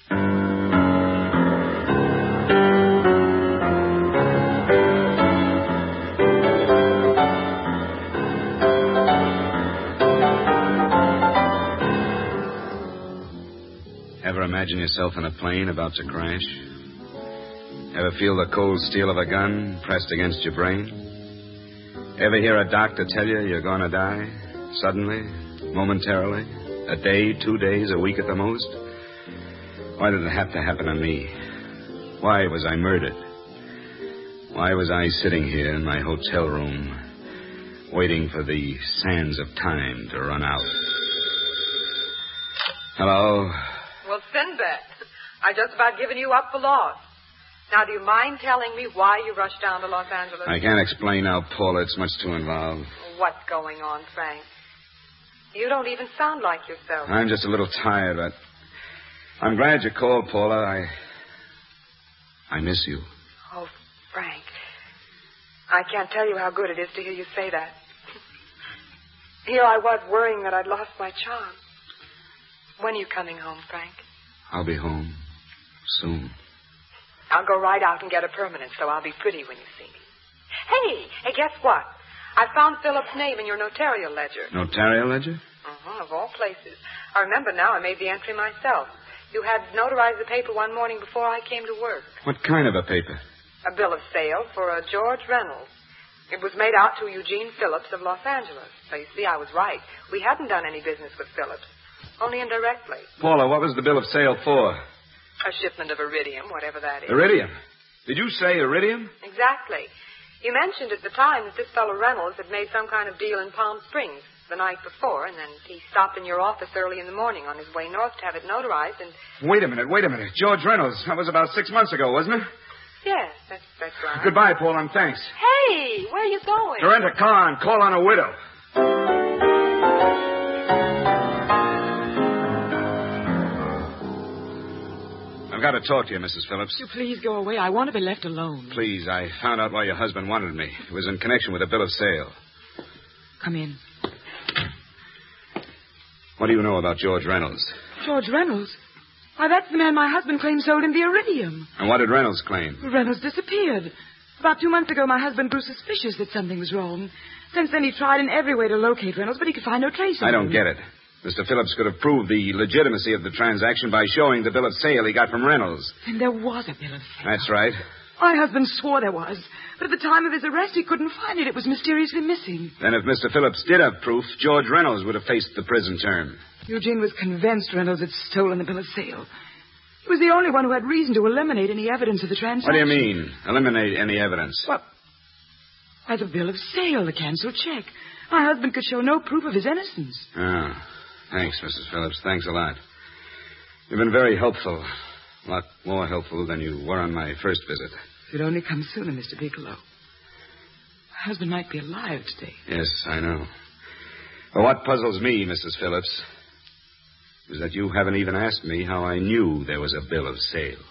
[SPEAKER 3] Ever imagine yourself in a plane about to crash? Ever feel the cold steel of a gun pressed against your brain? Ever hear a doctor tell you you're going to die? Suddenly? Momentarily? A day, two days, a week at the most? Why did it have to happen to me? Why was I murdered? Why was I sitting here in my hotel room, waiting for the sands of time to run out? Hello?
[SPEAKER 5] Well, Sinbad, I just about given you up for lost. Now, do you mind telling me why you rushed down to Los Angeles?
[SPEAKER 3] I can't explain now, Paula. It's much too involved.
[SPEAKER 5] What's going on, Frank? You don't even sound like yourself.
[SPEAKER 3] I'm just a little tired, but I'm glad you called, Paula. I... I miss you.
[SPEAKER 5] Oh, Frank. I can't tell you how good it is to hear you say that. Here I was worrying that I'd lost my charm. When are you coming home, Frank?
[SPEAKER 3] I'll be home soon.
[SPEAKER 5] I'll go right out and get a permanent, so I'll be pretty when you see me. Hey, hey, guess what? I found Philip's name in your notarial ledger.
[SPEAKER 3] Notarial ledger?
[SPEAKER 5] Uh-huh, of all places. I remember now I made the entry myself. You had notarized the paper one morning before I came to work.
[SPEAKER 3] What kind of a paper?
[SPEAKER 5] A bill of sale for a George Reynolds. It was made out to Eugene Phillips of Los Angeles. So you see, I was right. We hadn't done any business with Phillips. Only indirectly.
[SPEAKER 3] Paula, what was the bill of sale for?
[SPEAKER 5] A shipment of iridium, whatever that is.
[SPEAKER 3] Iridium? Did you say iridium?
[SPEAKER 5] Exactly. You mentioned at the time that this fellow Reynolds had made some kind of deal in Palm Springs the night before, and then he stopped in your office early in the morning on his way north to have it notarized, and...
[SPEAKER 3] Wait a minute, wait a minute. George Reynolds. That was about six months ago, wasn't it?
[SPEAKER 5] Yes, that's, that's right.
[SPEAKER 3] Goodbye, Paul, and thanks.
[SPEAKER 5] Hey, where are you going?
[SPEAKER 3] To rent a car and call on a widow. I've got to talk to you, Missus Phillips.
[SPEAKER 11] You please go away. I want to be left alone.
[SPEAKER 3] Please, I found out why your husband wanted me. It was in connection with a bill of sale.
[SPEAKER 11] Come in.
[SPEAKER 3] What do you know about George Reynolds?
[SPEAKER 11] George Reynolds? Why, that's the man my husband claimed sold him the iridium.
[SPEAKER 3] And what did Reynolds claim?
[SPEAKER 11] Reynolds disappeared. About two months ago, my husband grew suspicious that something was wrong. Since then, he tried in every way to locate Reynolds, but he could find no trace of him.
[SPEAKER 3] I don't get it. Mister Phillips could have proved the legitimacy of the transaction by showing the bill of sale he got from Reynolds.
[SPEAKER 11] And there was a bill of sale.
[SPEAKER 3] That's right.
[SPEAKER 11] My husband swore there was. But at the time of his arrest, he couldn't find it. It was mysteriously missing.
[SPEAKER 3] Then if Mister Phillips did have proof, George Reynolds would have faced the prison term.
[SPEAKER 11] Eugene was convinced Reynolds had stolen the bill of sale. He was the only one who had reason to eliminate any evidence of the transaction.
[SPEAKER 3] What do you mean, eliminate any evidence?
[SPEAKER 11] Well, by the bill of sale, the canceled check. My husband could show no proof of his innocence.
[SPEAKER 3] Oh, thanks, Missus Phillips. Thanks a lot. You've been very helpful. A lot more helpful than you were on my first visit.
[SPEAKER 11] If you'd only come sooner, Mister Bigelow. My husband might be alive today.
[SPEAKER 3] Yes, I know. But what puzzles me, Missus Phillips, is that you haven't even asked me how I knew there was a bill of sale.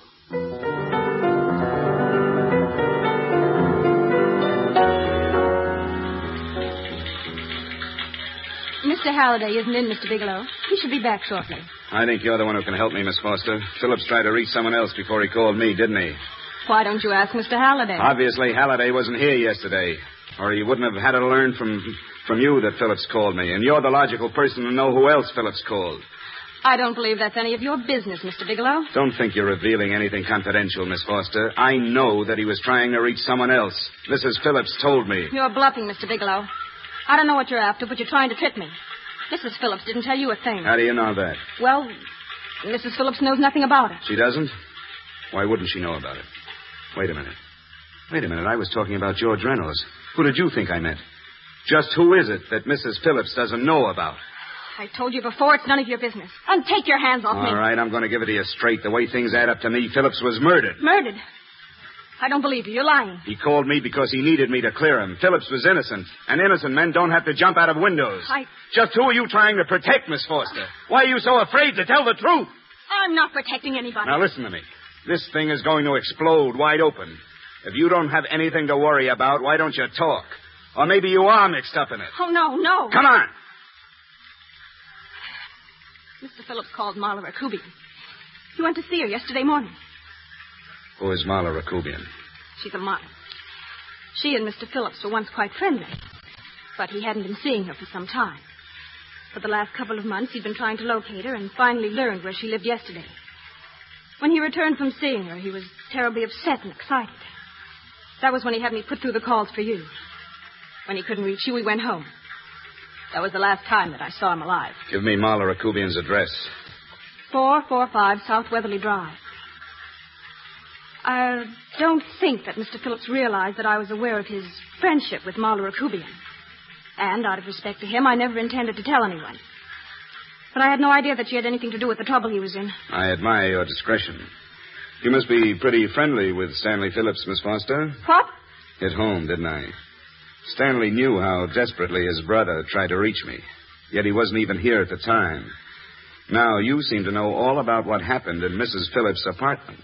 [SPEAKER 5] Mister
[SPEAKER 10] Mister Halliday isn't in, Mister Bigelow. He should be back shortly.
[SPEAKER 3] I think you're the one who can help me, Miss Foster. Phillips tried to reach someone else before he called me, didn't he?
[SPEAKER 10] Why don't you ask Mister Halliday?
[SPEAKER 3] Obviously, Halliday wasn't here yesterday, or he wouldn't have had to learn from from you that Phillips called me, and you're the logical person to know who else Phillips called.
[SPEAKER 10] I don't believe that's any of your business, Mister Bigelow.
[SPEAKER 3] Don't think you're revealing anything confidential, Miss Foster. I know that he was trying to reach someone else. Missus Phillips told me.
[SPEAKER 10] You're bluffing, Mister Bigelow. I don't know what you're after, but you're trying to trick me. Missus Phillips didn't tell you a thing.
[SPEAKER 3] How do you know that?
[SPEAKER 10] Well, Missus Phillips knows nothing about it.
[SPEAKER 3] She doesn't? Why wouldn't she know about it? Wait a minute. Wait a minute. I was talking about George Reynolds. Who did you think I meant? Just who is it that Missus Phillips doesn't know about?
[SPEAKER 10] I told you before, it's none of your business. And take your hands off me.
[SPEAKER 3] All right, I'm going to give it to you straight. The way things add up to me, Phillips was murdered.
[SPEAKER 10] Murdered? I don't believe you. You're lying.
[SPEAKER 3] He called me because he needed me to clear him. Phillips was innocent, and innocent men don't have to jump out of windows.
[SPEAKER 10] I...
[SPEAKER 3] Just who are you trying to protect, Miss Foster? Why are you so afraid to tell the truth?
[SPEAKER 10] I'm not protecting anybody.
[SPEAKER 3] Now, listen to me. This thing is going to explode wide open. If you don't have anything to worry about, why don't you talk? Or maybe you are mixed up in it.
[SPEAKER 10] Oh, no, no.
[SPEAKER 3] Come on.
[SPEAKER 10] Mister Phillips called Marla Rakubian. He went to see her yesterday morning.
[SPEAKER 3] Who is Marla Rakubian?
[SPEAKER 10] She's a model. She and Mister Phillips were once quite friendly, but he hadn't been seeing her for some time. For the last couple of months, he'd been trying to locate her and finally learned where she lived yesterday. When he returned from seeing her, he was terribly upset and excited. That was when he had me put through the calls for you. When he couldn't reach you, we went home. That was the last time that I saw him alive.
[SPEAKER 3] Give me Marla Rakubian's address.
[SPEAKER 10] four forty-five South Weatherly Drive. I don't think that Mister Phillips realized that I was aware of his friendship with Marla Rakubian. And, out of respect to him, I never intended to tell anyone. But I had no idea that she had anything to do with the trouble he was in.
[SPEAKER 3] I admire your discretion. You must be pretty friendly with Stanley Phillips, Miss Foster.
[SPEAKER 10] What?
[SPEAKER 3] Hit home, didn't I? Stanley knew how desperately his brother tried to reach me, yet he wasn't even here at the time. Now you seem to know all about what happened in Missus Phillips' apartment.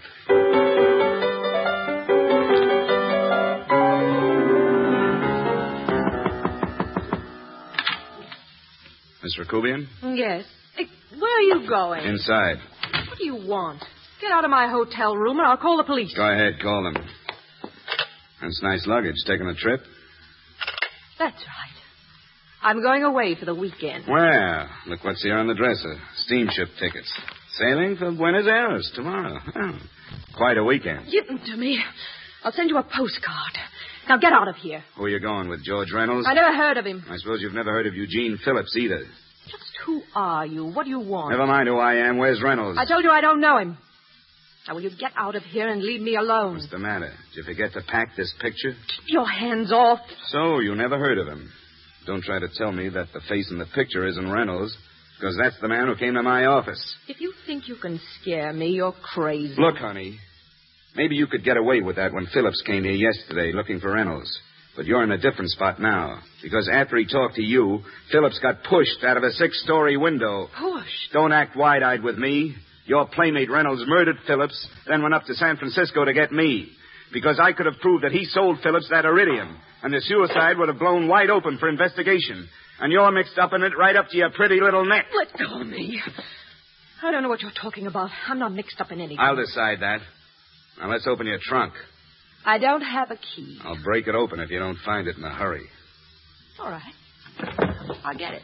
[SPEAKER 3] Miss Rakubian?
[SPEAKER 12] Yes. Hey, where are you going?
[SPEAKER 3] Inside.
[SPEAKER 12] What do you want? Get out of my hotel room and I'll call the police.
[SPEAKER 3] Go ahead, call them. That's nice luggage. Taking a trip?
[SPEAKER 12] That's right. I'm going away for the weekend.
[SPEAKER 3] Well, look what's here on the dresser. Steamship tickets. Sailing for Buenos Aires tomorrow. Oh, quite a weekend.
[SPEAKER 12] Give them to me. I'll send you a postcard. Now get out of here.
[SPEAKER 3] Who are you going with, George Reynolds?
[SPEAKER 12] I never heard of him.
[SPEAKER 3] I suppose you've never heard of Eugene Phillips either.
[SPEAKER 12] Just who are you? What do you want?
[SPEAKER 3] Never mind who I am. Where's Reynolds?
[SPEAKER 12] I told you I don't know him. Now, will you get out of here and leave me alone?
[SPEAKER 3] What's the matter? Did you forget to pack this picture?
[SPEAKER 12] Keep your hands off.
[SPEAKER 3] So, you never heard of him. Don't try to tell me that the face in the picture isn't Reynolds, because that's the man who came to my office.
[SPEAKER 12] If you think you can scare me, you're crazy.
[SPEAKER 3] Look, honey, maybe you could get away with that when Phillips came here yesterday looking for Reynolds. But you're in a different spot now, because after he talked to you, Phillips got pushed out of a six-story window.
[SPEAKER 12] Pushed?
[SPEAKER 3] Don't act wide-eyed with me. Your playmate Reynolds murdered Phillips, then went up to San Francisco to get me. Because I could have proved that he sold Phillips that iridium, and the suicide would have blown wide open for investigation. And you're mixed up in it right up to your pretty little neck.
[SPEAKER 12] Let go of me. I don't know what you're talking about. I'm not mixed up in anything.
[SPEAKER 3] I'll decide that. Now, let's open your trunk.
[SPEAKER 12] I don't have a key.
[SPEAKER 3] I'll break it open if you don't find it in a hurry.
[SPEAKER 12] All right. I'll get it.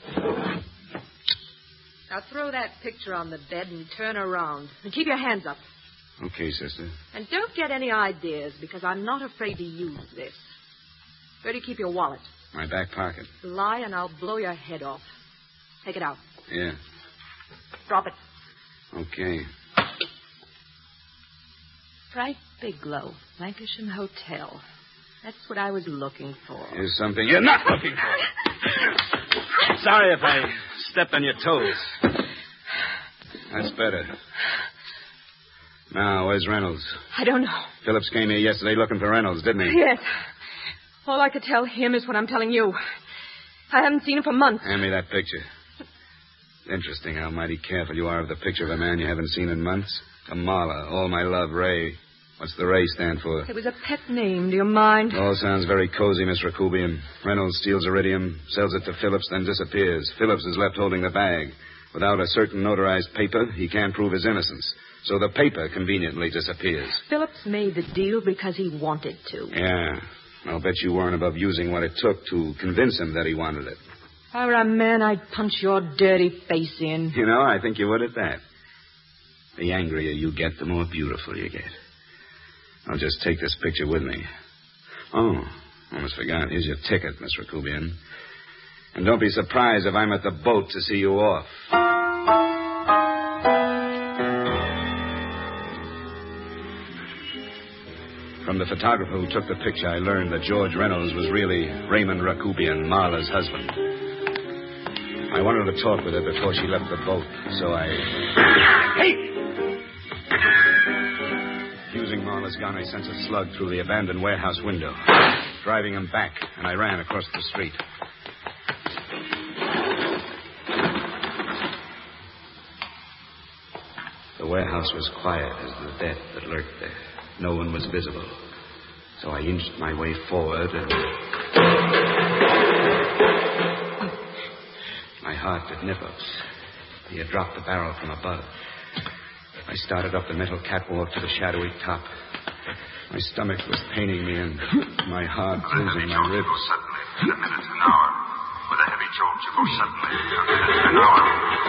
[SPEAKER 12] Now throw that picture on the bed and turn around. And keep your hands up.
[SPEAKER 3] Okay, sister.
[SPEAKER 12] And don't get any ideas, because I'm not afraid to use this. Where do you keep your wallet?
[SPEAKER 3] My back pocket.
[SPEAKER 12] Lie and I'll blow your head off. Take it out.
[SPEAKER 3] Yeah.
[SPEAKER 12] Drop it.
[SPEAKER 3] Okay.
[SPEAKER 12] Frank Bigelow, Lancashire Hotel. That's what I was looking for.
[SPEAKER 3] Here's something you're not looking for. Sorry if I stepped on your toes. That's better. Now, where's Reynolds?
[SPEAKER 12] I don't know.
[SPEAKER 3] Phillips came here yesterday looking for Reynolds, didn't he?
[SPEAKER 12] Yes. All I could tell him is what I'm telling you. I haven't seen him for months.
[SPEAKER 3] Hand me that picture. Interesting how mighty careful you are of the picture of a man you haven't seen in months. Kamala, all my love, Ray. What's the Ray stand for?
[SPEAKER 5] It was a pet name. Do you mind?
[SPEAKER 3] All sounds very cozy, Miss Rakubian. Reynolds steals iridium, sells it to Phillips, then disappears. Phillips is left holding the bag. Without a certain notarized paper, he can't prove his innocence. So the paper conveniently disappears.
[SPEAKER 12] Phillips made the deal because he wanted to.
[SPEAKER 3] Yeah. I'll bet you weren't above using what it took to convince him that he wanted it.
[SPEAKER 12] If I were a man, I'd punch your dirty face in.
[SPEAKER 3] You know, I think you would at that. The angrier you get, the more beautiful you get. I'll just take this picture with me. Oh, almost forgot. Here's your ticket, Miss Rakubian. And don't be surprised if I'm at the boat to see you off. From the photographer who took the picture, I learned that George Reynolds was really Raymond Rakubian, Marla's husband. I wanted to talk with her before she left the boat, so I... Hey! Using Marla's gun, I sent a slug through the abandoned warehouse window, driving him back, and I ran across the street. The warehouse was quiet as the death that lurked there. No one was visible. So I inched my way forward and... My heart did nip-ups. He had dropped the barrel from above. I started up the metal catwalk to the shadowy top. My stomach was paining me and my heart bruising my ribs.
[SPEAKER 13] Suddenly, ten minutes an hour. With a heavy jolt, you go suddenly. An hour.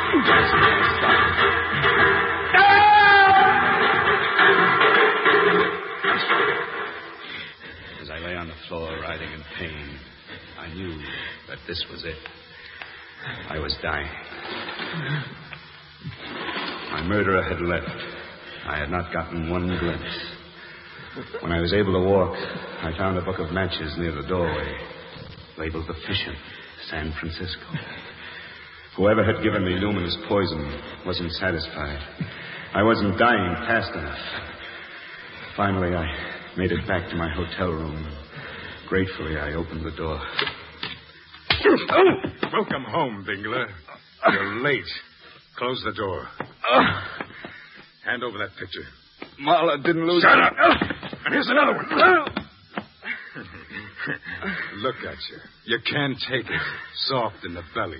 [SPEAKER 3] As I lay on the floor, writhing in pain, I knew that this was it. I was dying. My murderer had left. I had not gotten one glimpse. When I was able to walk, I found a book of matches near the doorway, labeled The Fission, San Francisco. Whoever had given me luminous poison wasn't satisfied. I wasn't dying fast enough. Finally, I made it back to my hotel room. Gratefully, I opened the door.
[SPEAKER 8] Welcome home, Bingler. You're late. Close the door. Hand over that picture.
[SPEAKER 3] Marla didn't lose...
[SPEAKER 8] Shut up! And here's another one. Look at you. You can't take it. Soft in the belly.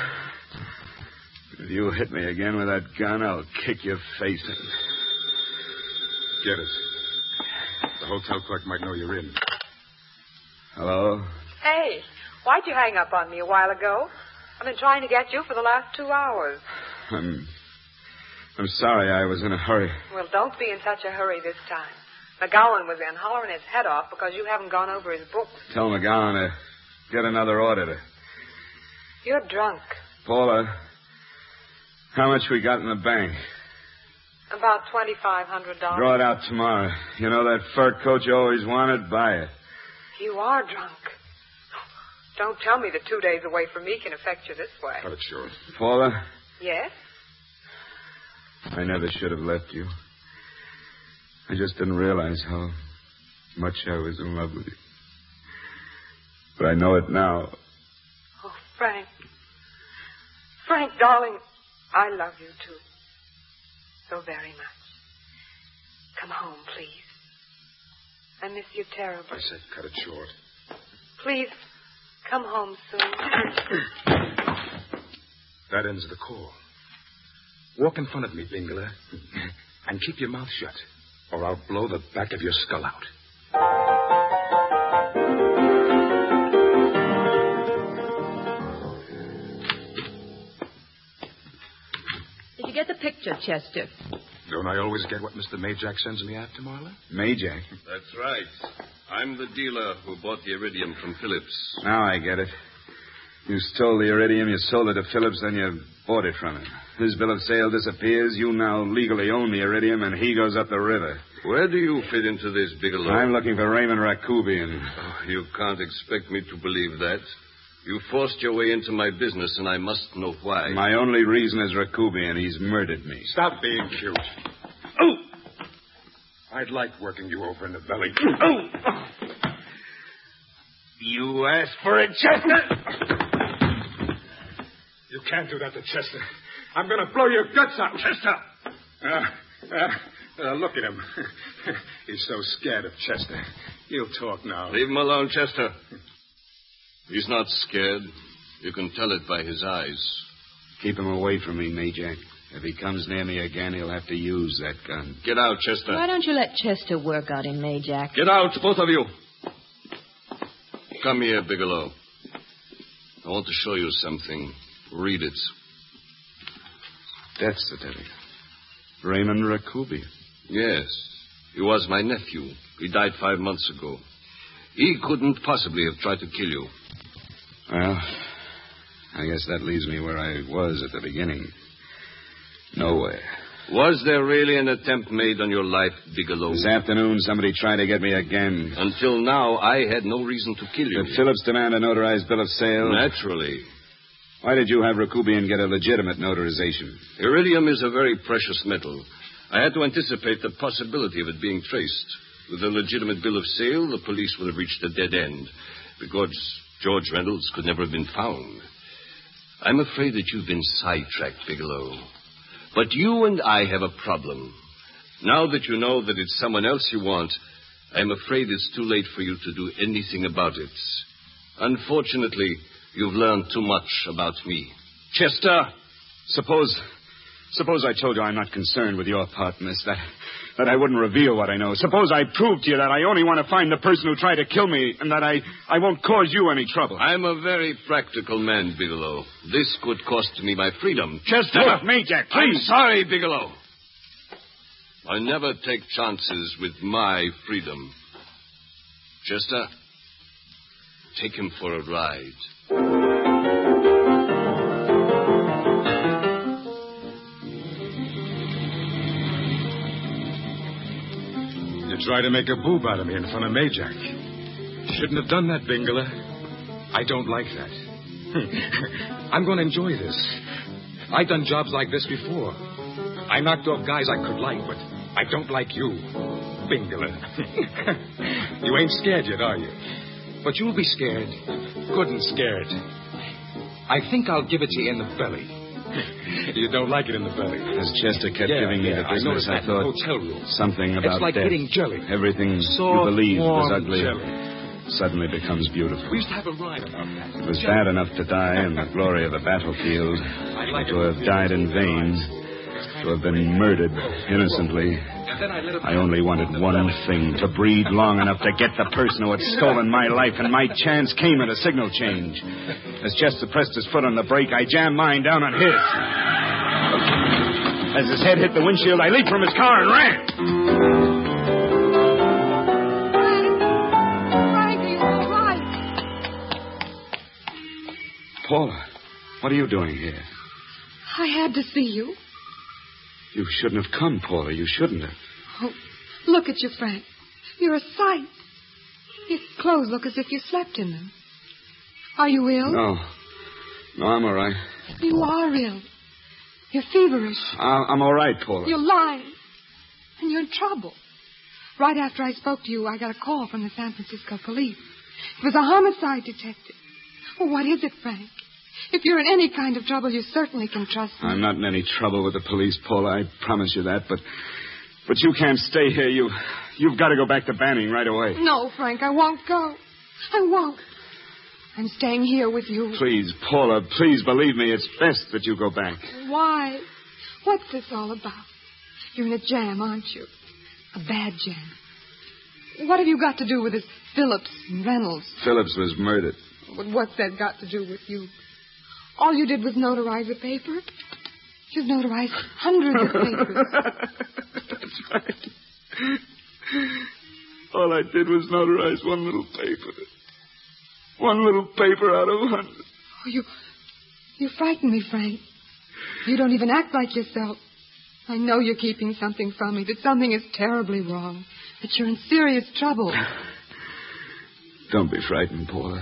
[SPEAKER 3] If you hit me again with that gun, I'll kick your face in.
[SPEAKER 8] Get it. The hotel clerk might know you're in.
[SPEAKER 3] Hello?
[SPEAKER 12] Hey, why'd you hang up on me a while ago? I've been trying to get you for the last two hours.
[SPEAKER 3] I'm... I'm sorry I was in a hurry.
[SPEAKER 12] Well, don't be in such a hurry this time. McGowan was in hollering his head off because you haven't gone over his books.
[SPEAKER 3] Tell McGowan to get another auditor.
[SPEAKER 12] You're drunk.
[SPEAKER 3] Paula, how much we got in the bank?
[SPEAKER 12] About twenty-five hundred dollars.
[SPEAKER 3] Draw it out tomorrow. You know that fur coat you always wanted? Buy it.
[SPEAKER 12] You are drunk. Don't tell me that two days away from me can affect you this way.
[SPEAKER 8] Cut it short.
[SPEAKER 3] Paula?
[SPEAKER 12] Yes?
[SPEAKER 3] I never should have left you. I just didn't realize how much I was in love with you. But I know it now.
[SPEAKER 12] Oh, Frank. Frank, darling, I love you, too. So very much. Come home, please. I miss you terribly.
[SPEAKER 8] I said cut it short.
[SPEAKER 12] Please, come home soon.
[SPEAKER 8] That ends the call. Walk in front of me, Bingler, and keep your mouth shut, or I'll blow the back of your skull out.
[SPEAKER 12] Did you get the picture, Chester?
[SPEAKER 8] Don't I always get what Mister Majak sends me after, Marla?
[SPEAKER 3] Majak?
[SPEAKER 14] That's right. I'm the dealer who bought the iridium from Phillips.
[SPEAKER 3] Now I get it. You stole the iridium, you sold it to Phillips, then you bought it from him. His bill of sale disappears, you now legally own the iridium, and he goes up the river.
[SPEAKER 14] Where do you fit into this, Bigelow?
[SPEAKER 3] I'm looking for Raymond Rakubian.
[SPEAKER 14] Oh, you can't expect me to believe that. You forced your way into my business, and I must know why.
[SPEAKER 3] My only reason is Rakubian. He's murdered me.
[SPEAKER 8] Stop being cute. Oh! I'd like working you over in the belly. Oh!
[SPEAKER 3] You asked for it, Chester!
[SPEAKER 8] You can't do that to Chester. I'm going to blow your guts out.
[SPEAKER 3] Chester! Uh, uh,
[SPEAKER 9] Uh, look at him. He's so scared of Chester. He'll talk now.
[SPEAKER 14] Leave him alone, Chester. He's not scared. You can tell it by his eyes.
[SPEAKER 3] Keep him away from me, Majak. If he comes near me again, he'll have to use that gun.
[SPEAKER 14] Get out, Chester.
[SPEAKER 15] Why don't you let Chester work on him, Majak?
[SPEAKER 14] Get out, both of you. Come here, Bigelow. I want to show you something. Read it.
[SPEAKER 3] Death certificate. Raymond Rakubi.
[SPEAKER 14] Yes. He was my nephew. He died five months ago. He couldn't possibly have tried to kill you.
[SPEAKER 3] Well, I guess that leaves me where I was at the beginning. Nowhere.
[SPEAKER 14] Was there really an attempt made on your life, Bigelow?
[SPEAKER 3] This afternoon, somebody tried to get me again.
[SPEAKER 14] Until now, I had no reason to kill you.
[SPEAKER 3] Did Phillips demand a notarized bill of sale?
[SPEAKER 14] Naturally.
[SPEAKER 3] Why did you have Rakubian get a legitimate notarization?
[SPEAKER 14] Iridium is a very precious metal. I had to anticipate the possibility of it being traced. With a legitimate bill of sale, the police would have reached a dead end, because George Reynolds could never have been found. I'm afraid that you've been sidetracked, Bigelow. But you and I have a problem. Now that you know that it's someone else you want, I'm afraid it's too late for you to do anything about it. Unfortunately, you've learned too much about me.
[SPEAKER 3] Chester, suppose... Suppose I told you I'm not concerned with your part in this, that, that I wouldn't reveal what I know. Suppose I proved to you that I only want to find the person who tried to kill me and that I, I won't cause you any trouble.
[SPEAKER 14] I'm a very practical man, Bigelow. This could cost me my freedom.
[SPEAKER 3] Chester! Look, Majak, please!
[SPEAKER 14] I'm sorry, Bigelow. I never take chances with my freedom. Chester, take him for a ride.
[SPEAKER 9] Try to make a boob out of me in front of Majak. Shouldn't have done that, Bingler. I don't like that. I'm going to enjoy this. I've done jobs like this before. I knocked off guys I could like, but I don't like you, Bingler. You ain't scared yet, are you? But you'll be scared. Good and scared. I think I'll give it to you in the belly. You don't like it in the belly.
[SPEAKER 3] As Chester kept
[SPEAKER 9] yeah,
[SPEAKER 3] giving me
[SPEAKER 9] yeah,
[SPEAKER 3] the business, I,
[SPEAKER 9] I
[SPEAKER 3] thought
[SPEAKER 9] hotel room.
[SPEAKER 3] something about
[SPEAKER 9] It's like
[SPEAKER 3] death.
[SPEAKER 9] getting jelly.
[SPEAKER 3] Everything
[SPEAKER 9] Soft,
[SPEAKER 3] you believed was
[SPEAKER 9] warm
[SPEAKER 3] ugly
[SPEAKER 9] jelly.
[SPEAKER 3] suddenly becomes beautiful.
[SPEAKER 9] We used to have a rhyme about that.
[SPEAKER 3] It was bad enough to die in the glory of the battlefield,
[SPEAKER 9] like
[SPEAKER 3] to have died in vain, to have been murdered innocently. I only wanted one thing, to breathe long enough to get the person who had stolen my life, and my chance came at a signal change. As Chester pressed his foot on the brake, I jammed mine down on his. As his head hit the windshield, I leaped from his car and ran.
[SPEAKER 5] Frank, he's all right.
[SPEAKER 3] Paula, what are you doing here?
[SPEAKER 5] I had to see you.
[SPEAKER 3] You shouldn't have come, Paula. You shouldn't have.
[SPEAKER 5] Oh, look at you, Frank. You're a sight. Your clothes look as if you slept in them. Are you ill?
[SPEAKER 3] No. No, I'm all right.
[SPEAKER 5] You are ill. You're feverish.
[SPEAKER 3] I- I'm all right, Paula.
[SPEAKER 5] You're lying. And you're in trouble. Right after I spoke to you, I got a call from the San Francisco police. It was a homicide detective. Well, what is it, Frank? If you're in any kind of trouble, you certainly can trust me.
[SPEAKER 3] I'm not in any trouble with the police, Paula. I promise you that. But but you can't stay here. You, you've got to go back to Banning right away.
[SPEAKER 5] No, Frank, I won't go. I won't. I'm staying here with you.
[SPEAKER 3] Please, Paula, please believe me. It's best that you go back.
[SPEAKER 5] Why? What's this all about? You're in a jam, aren't you? A bad jam. What have you got to do with this Phillips and Reynolds?
[SPEAKER 3] Phillips was murdered.
[SPEAKER 5] But what's that got to do with you? All you did was notarize a paper. You've notarized hundreds of papers.
[SPEAKER 3] That's right. All I did was notarize one little paper. One little paper out of a hundred.
[SPEAKER 5] Oh, you, you frighten me, Frank. You don't even act like yourself. I know you're keeping something from me, that something is terribly wrong, that you're in serious trouble.
[SPEAKER 3] Don't be frightened, Paula.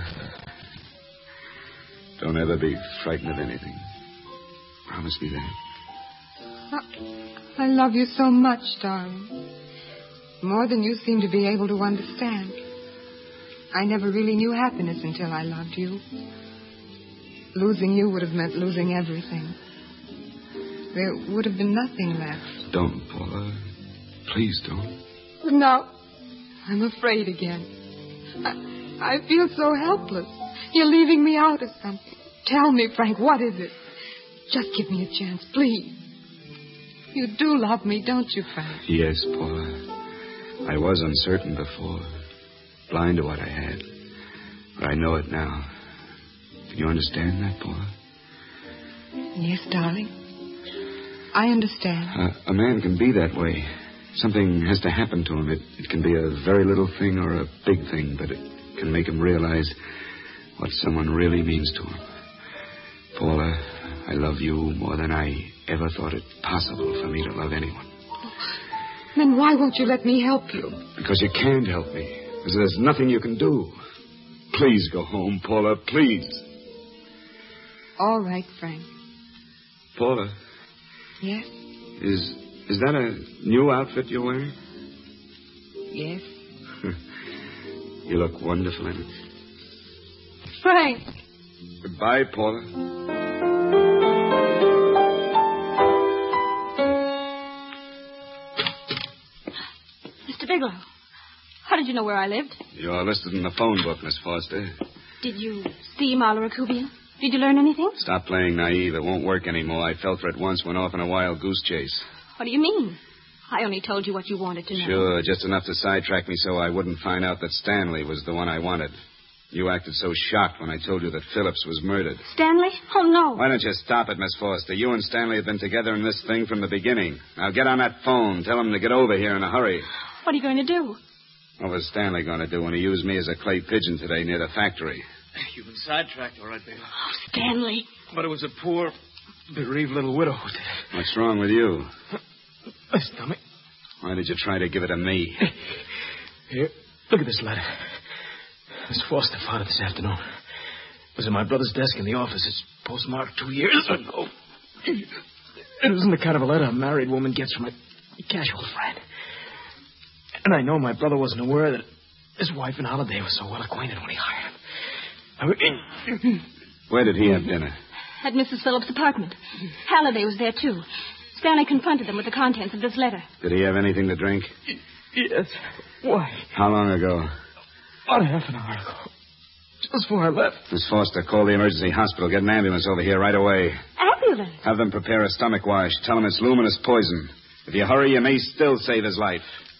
[SPEAKER 3] Don't ever be frightened of anything. Promise me that.
[SPEAKER 5] I, I love you so much, darling. More than you seem to be able to understand. I never really knew happiness until I loved you. Losing you would have meant losing everything. There would have been nothing left.
[SPEAKER 3] Don't, Paula.
[SPEAKER 9] Please don't.
[SPEAKER 5] But now, I'm afraid again. I, I feel so helpless. You're leaving me out of something. Tell me, Frank, what is it? Just give me a chance, please. You do love me, don't you, Frank?
[SPEAKER 3] Yes, Paula. I was uncertain before, blind to what I had. But I know it now. Can you understand that, Paula?
[SPEAKER 5] Yes, darling. I understand.
[SPEAKER 3] Uh, a man can be that way. Something has to happen to him. It, it can be a very little thing or a big thing, but it can make him realize what someone really means to him. Paula, I love you more than I ever thought it possible for me to love anyone.
[SPEAKER 5] Then why won't you let me help you?
[SPEAKER 3] Because you can't help me. Because there's nothing you can do. Please go home, Paula, please.
[SPEAKER 5] All right, Frank.
[SPEAKER 3] Paula.
[SPEAKER 5] Yes?
[SPEAKER 3] Is is that a new outfit you're wearing?
[SPEAKER 5] Yes.
[SPEAKER 3] You look wonderful in it.
[SPEAKER 5] Frank!
[SPEAKER 3] Goodbye, Paula.
[SPEAKER 10] Mister Bigelow, how did you know where I lived?
[SPEAKER 3] You're listed in the phone book, Miss Foster.
[SPEAKER 10] Did you see Marla Rakubian? Did you learn anything?
[SPEAKER 3] Stop playing naive. It won't work anymore. I fell for it once, went off on a wild goose chase.
[SPEAKER 10] What do you mean? I only told you what you wanted to know.
[SPEAKER 3] Sure, just enough to sidetrack me so I wouldn't find out that Stanley was the one I wanted. You acted so shocked when I told you that Phillips was murdered.
[SPEAKER 10] Stanley? Oh, no.
[SPEAKER 3] Why don't you stop it, Miss Foster? You and Stanley have been together in this thing from the beginning. Now get on that phone. Tell him to get over here in a hurry.
[SPEAKER 10] What are you going to do?
[SPEAKER 3] What was Stanley going to do when he used me as a clay pigeon today near the factory?
[SPEAKER 16] You've been sidetracked, all right, baby.
[SPEAKER 10] Oh, Stanley.
[SPEAKER 16] But it was a poor, bereaved little widow who did it.
[SPEAKER 3] What's wrong with you?
[SPEAKER 16] My stomach.
[SPEAKER 3] Why did you try to give it to me?
[SPEAKER 16] Here, look at this letter. Miss Foster found it this afternoon. It was in my brother's desk in the office. It's postmarked two years ago. It isn't the kind of a letter a married woman gets from a casual friend. And I know my brother wasn't aware that his wife and Holiday were so well acquainted when he hired him. I mean,
[SPEAKER 3] where did he have dinner?
[SPEAKER 10] At Missus Phillips' apartment. Halliday was there, too. Stanley confronted them with the contents of this letter.
[SPEAKER 3] Did he have anything to drink?
[SPEAKER 16] Yes. Why?
[SPEAKER 3] How long ago?
[SPEAKER 16] About half an hour ago. Just before I left.
[SPEAKER 3] Miss Foster, call the emergency hospital. Get an ambulance over here right away.
[SPEAKER 10] Ambulance?
[SPEAKER 3] Have them prepare a stomach wash. Tell them it's luminous poison. If you hurry, you may still save his life.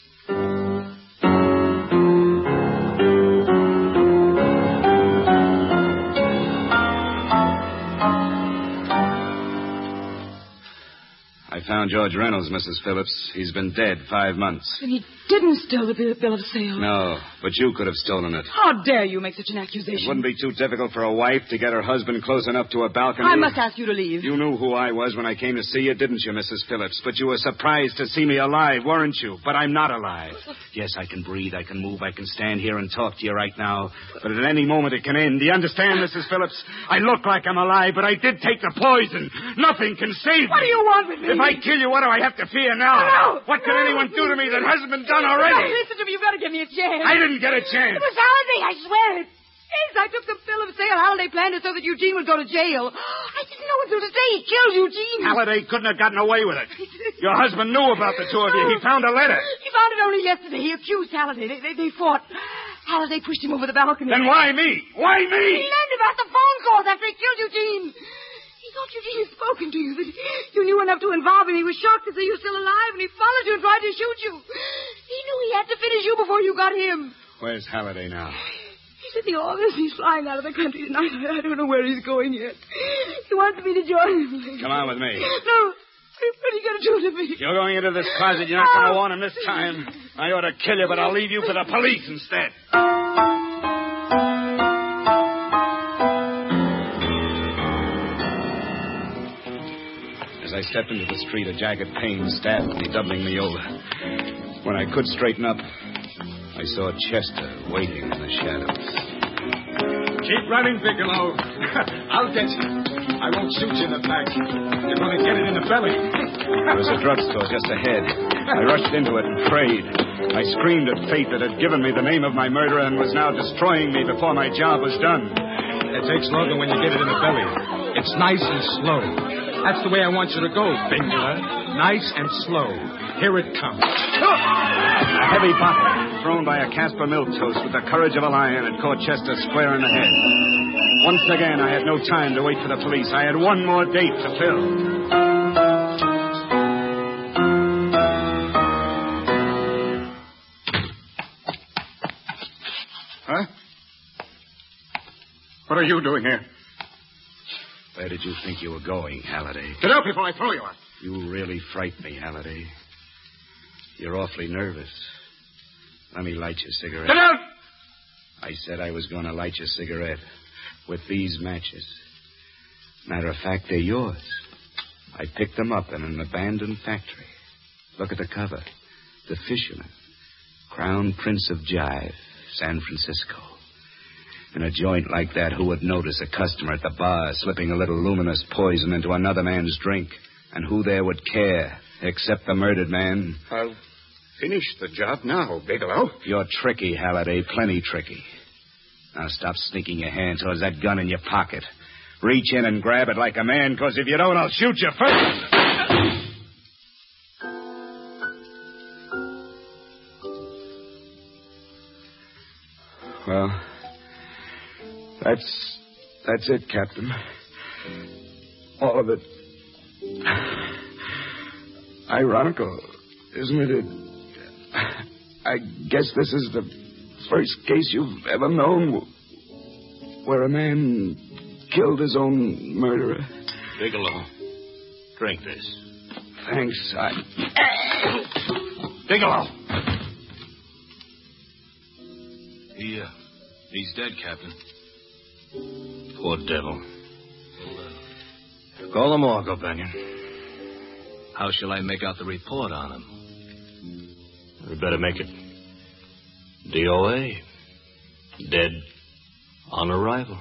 [SPEAKER 3] I found George Reynolds, Missus Phillips. He's been dead five months.
[SPEAKER 11] Then he didn't steal the bill of sale.
[SPEAKER 3] No, but you could have stolen it.
[SPEAKER 11] How dare you make such an accusation?
[SPEAKER 3] It wouldn't be too difficult for a wife to get her husband close enough to a balcony.
[SPEAKER 11] I must ask you to leave.
[SPEAKER 3] You knew who I was when I came to see you, didn't you, Missus Phillips? But you were surprised to see me alive, weren't you? But I'm not alive. Yes, I can breathe, I can move, I can stand here and talk to you right now. But at any moment it can end. Do you understand, Missus Phillips? I look like I'm alive, but I did take the poison. Nothing can save me.
[SPEAKER 11] What do you want with me?
[SPEAKER 3] If I kill you, what do I have to fear now?
[SPEAKER 11] No,
[SPEAKER 3] what can
[SPEAKER 11] no,
[SPEAKER 3] anyone do to me that hasn't been done already?
[SPEAKER 11] No, listen to me. You've got to give me a chance.
[SPEAKER 3] I didn't get a chance.
[SPEAKER 11] It was Halliday, I swear it. Yes, I took the bill of sale. Halliday planned it so that Eugene would go to jail. I didn't know until today he killed Eugene.
[SPEAKER 3] Halliday couldn't have gotten away with it. Your husband knew about the two of you. He found a letter.
[SPEAKER 11] He found it only yesterday. He accused Halliday. They, they, they fought. Halliday pushed him over the balcony.
[SPEAKER 3] Then why me? Why me?
[SPEAKER 11] He learned about the phone calls after he killed Eugene. He thought Eugene had spoken to you, that you knew enough to involve him. He was shocked to see you still alive, and he followed you and tried to shoot you. He knew he had to finish you before you got him.
[SPEAKER 3] Where's Halliday now?
[SPEAKER 11] He's in the office. He's flying out of the country tonight. I don't know where he's going yet. He wants me to join him.
[SPEAKER 3] Come on with me.
[SPEAKER 11] No. What are you going to do to me?
[SPEAKER 3] You're going into this closet. You're not going to want him this time. I ought to kill you, but I'll leave you for the police instead. As I stepped into the street, a jagged pain stabbed me, doubling me over. When I could straighten up, I saw Chester waiting in the shadows.
[SPEAKER 9] Keep running, Bigelow. I'll get you. I won't shoot you in the back. You're going to get it in the belly.
[SPEAKER 3] There was a drugstore just ahead. I rushed into it and prayed. I screamed at fate that had given me the name of my murderer and was now destroying me before my job was done.
[SPEAKER 9] It takes longer when you get it in the belly. It's nice and slow. That's the way I want you to go, Bingler. Nice and slow. Here it comes.
[SPEAKER 3] A heavy bottle thrown by a Casper milk toast with the courage of a lion had caught Chester square in the head. Once again, I had no time to wait for the police. I had one more date to fill.
[SPEAKER 9] Huh? What are you doing here?
[SPEAKER 3] Where did you think you were going, Halliday?
[SPEAKER 9] Get out before I throw you out.
[SPEAKER 3] You really frighten me, Halliday. You're awfully nervous. Let me light your cigarette.
[SPEAKER 9] Get out!
[SPEAKER 3] I said I was going to light your cigarette with these matches. Matter of fact, they're yours. I picked them up in an abandoned factory. Look at the cover. The Fisherman. Crown Prince of Jive, San Francisco. In a joint like that, who would notice a customer at the bar slipping a little luminous poison into another man's drink? And who there would care, except the murdered man?
[SPEAKER 9] I'll finish the job now, Bigelow.
[SPEAKER 3] You're tricky, Halliday, plenty tricky. Now stop sneaking your hand towards that gun in your pocket. Reach in and grab it like a man, because if you don't, I'll shoot you first. Well, that's that's it, Captain. All of it. Ironical, isn't it? it? I guess this is the first case you've ever known where a man killed his own murderer.
[SPEAKER 4] Bigelow, drink this.
[SPEAKER 3] Thanks, I...
[SPEAKER 4] Bigelow! He, uh, he's dead, Captain. Poor devil. Call the morgue, O'Banion. How shall I make out the report on him? We better make it D O A. Dead on arrival.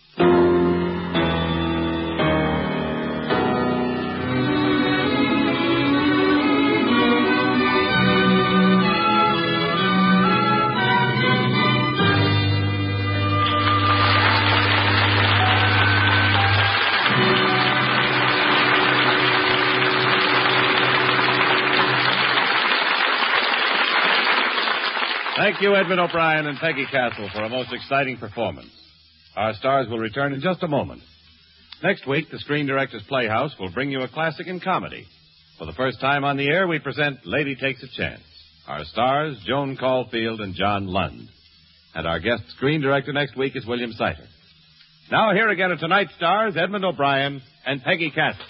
[SPEAKER 2] Thank you, Edmund O'Brien and Peggy Castle, for a most exciting performance. Our stars will return in just a moment. Next week, the Screen Directors Playhouse will bring you a classic in comedy. For the first time on the air, we present Lady Takes a Chance. Our stars, Joan Caulfield and John Lund. And our guest screen director next week is William Seiter. Now, here again are tonight's stars, Edmund O'Brien and Peggy Castle.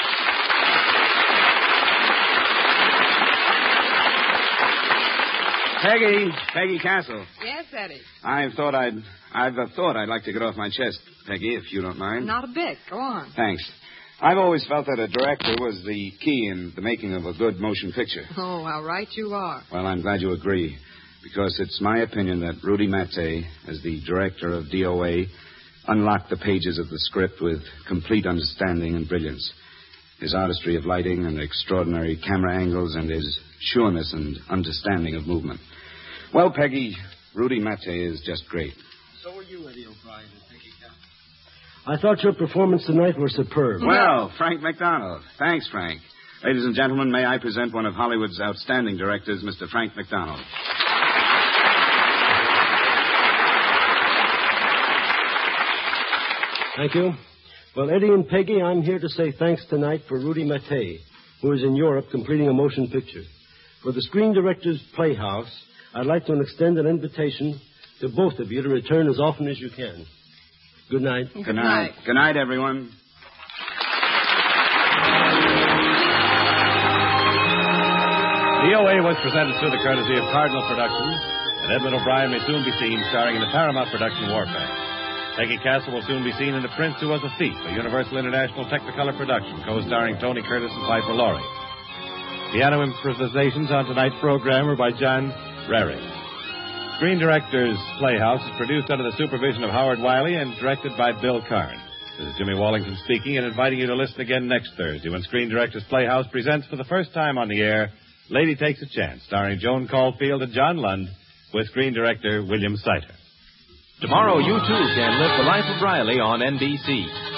[SPEAKER 3] Peggy, Peggy Castle.
[SPEAKER 5] Yes, Eddie.
[SPEAKER 3] I've thought I'd, I've uh, thought I'd like to get off my chest, Peggy, if you don't mind.
[SPEAKER 5] Not a bit. Go on.
[SPEAKER 3] Thanks. I've always felt that a director was the key in the making of a good motion picture.
[SPEAKER 5] Oh, how right you are.
[SPEAKER 3] Well, I'm glad you agree, because it's my opinion that Rudy Mattei, as the director of D O A, unlocked the pages of the script with complete understanding and brilliance. His artistry of lighting and extraordinary camera angles and his sureness and understanding of movement. Well, Peggy, Rudy Mattei is just great.
[SPEAKER 17] So are you, Eddie O'Brien and Peggy Castle. I thought your performance tonight was superb.
[SPEAKER 3] Well, Frank McDonald. Thanks, Frank. Ladies and gentlemen, may I present one of Hollywood's outstanding directors, Mister Frank McDonald.
[SPEAKER 17] Thank you. Well, Eddie and Peggy, I'm here to say thanks tonight for Rudy Mattei, who is in Europe completing a motion picture. For the Screen Directors Playhouse, I'd like to extend an invitation to both of you to return as often as you can. Good night.
[SPEAKER 3] Good, Good night. night. Good night, everyone.
[SPEAKER 2] D O A was presented through the courtesy of Cardinal Productions, and Edmund O'Brien may soon be seen starring in the Paramount production Warfare. Peggy Castle will soon be seen in The Prince Who Was a Thief, a Universal International Technicolor production, co-starring Tony Curtis and Piper Laurie. Piano improvisations on tonight's program were by John Rarick. Screen Directors Playhouse is produced under the supervision of Howard Wiley and directed by Bill Karn. This is Jimmy Wallington speaking and inviting you to listen again next Thursday when Screen Directors Playhouse presents for the first time on the air Lady Takes a Chance, starring Joan Caulfield and John Lund, with screen director William Seiter.
[SPEAKER 18] Tomorrow, you too can live the life of Riley on N B C.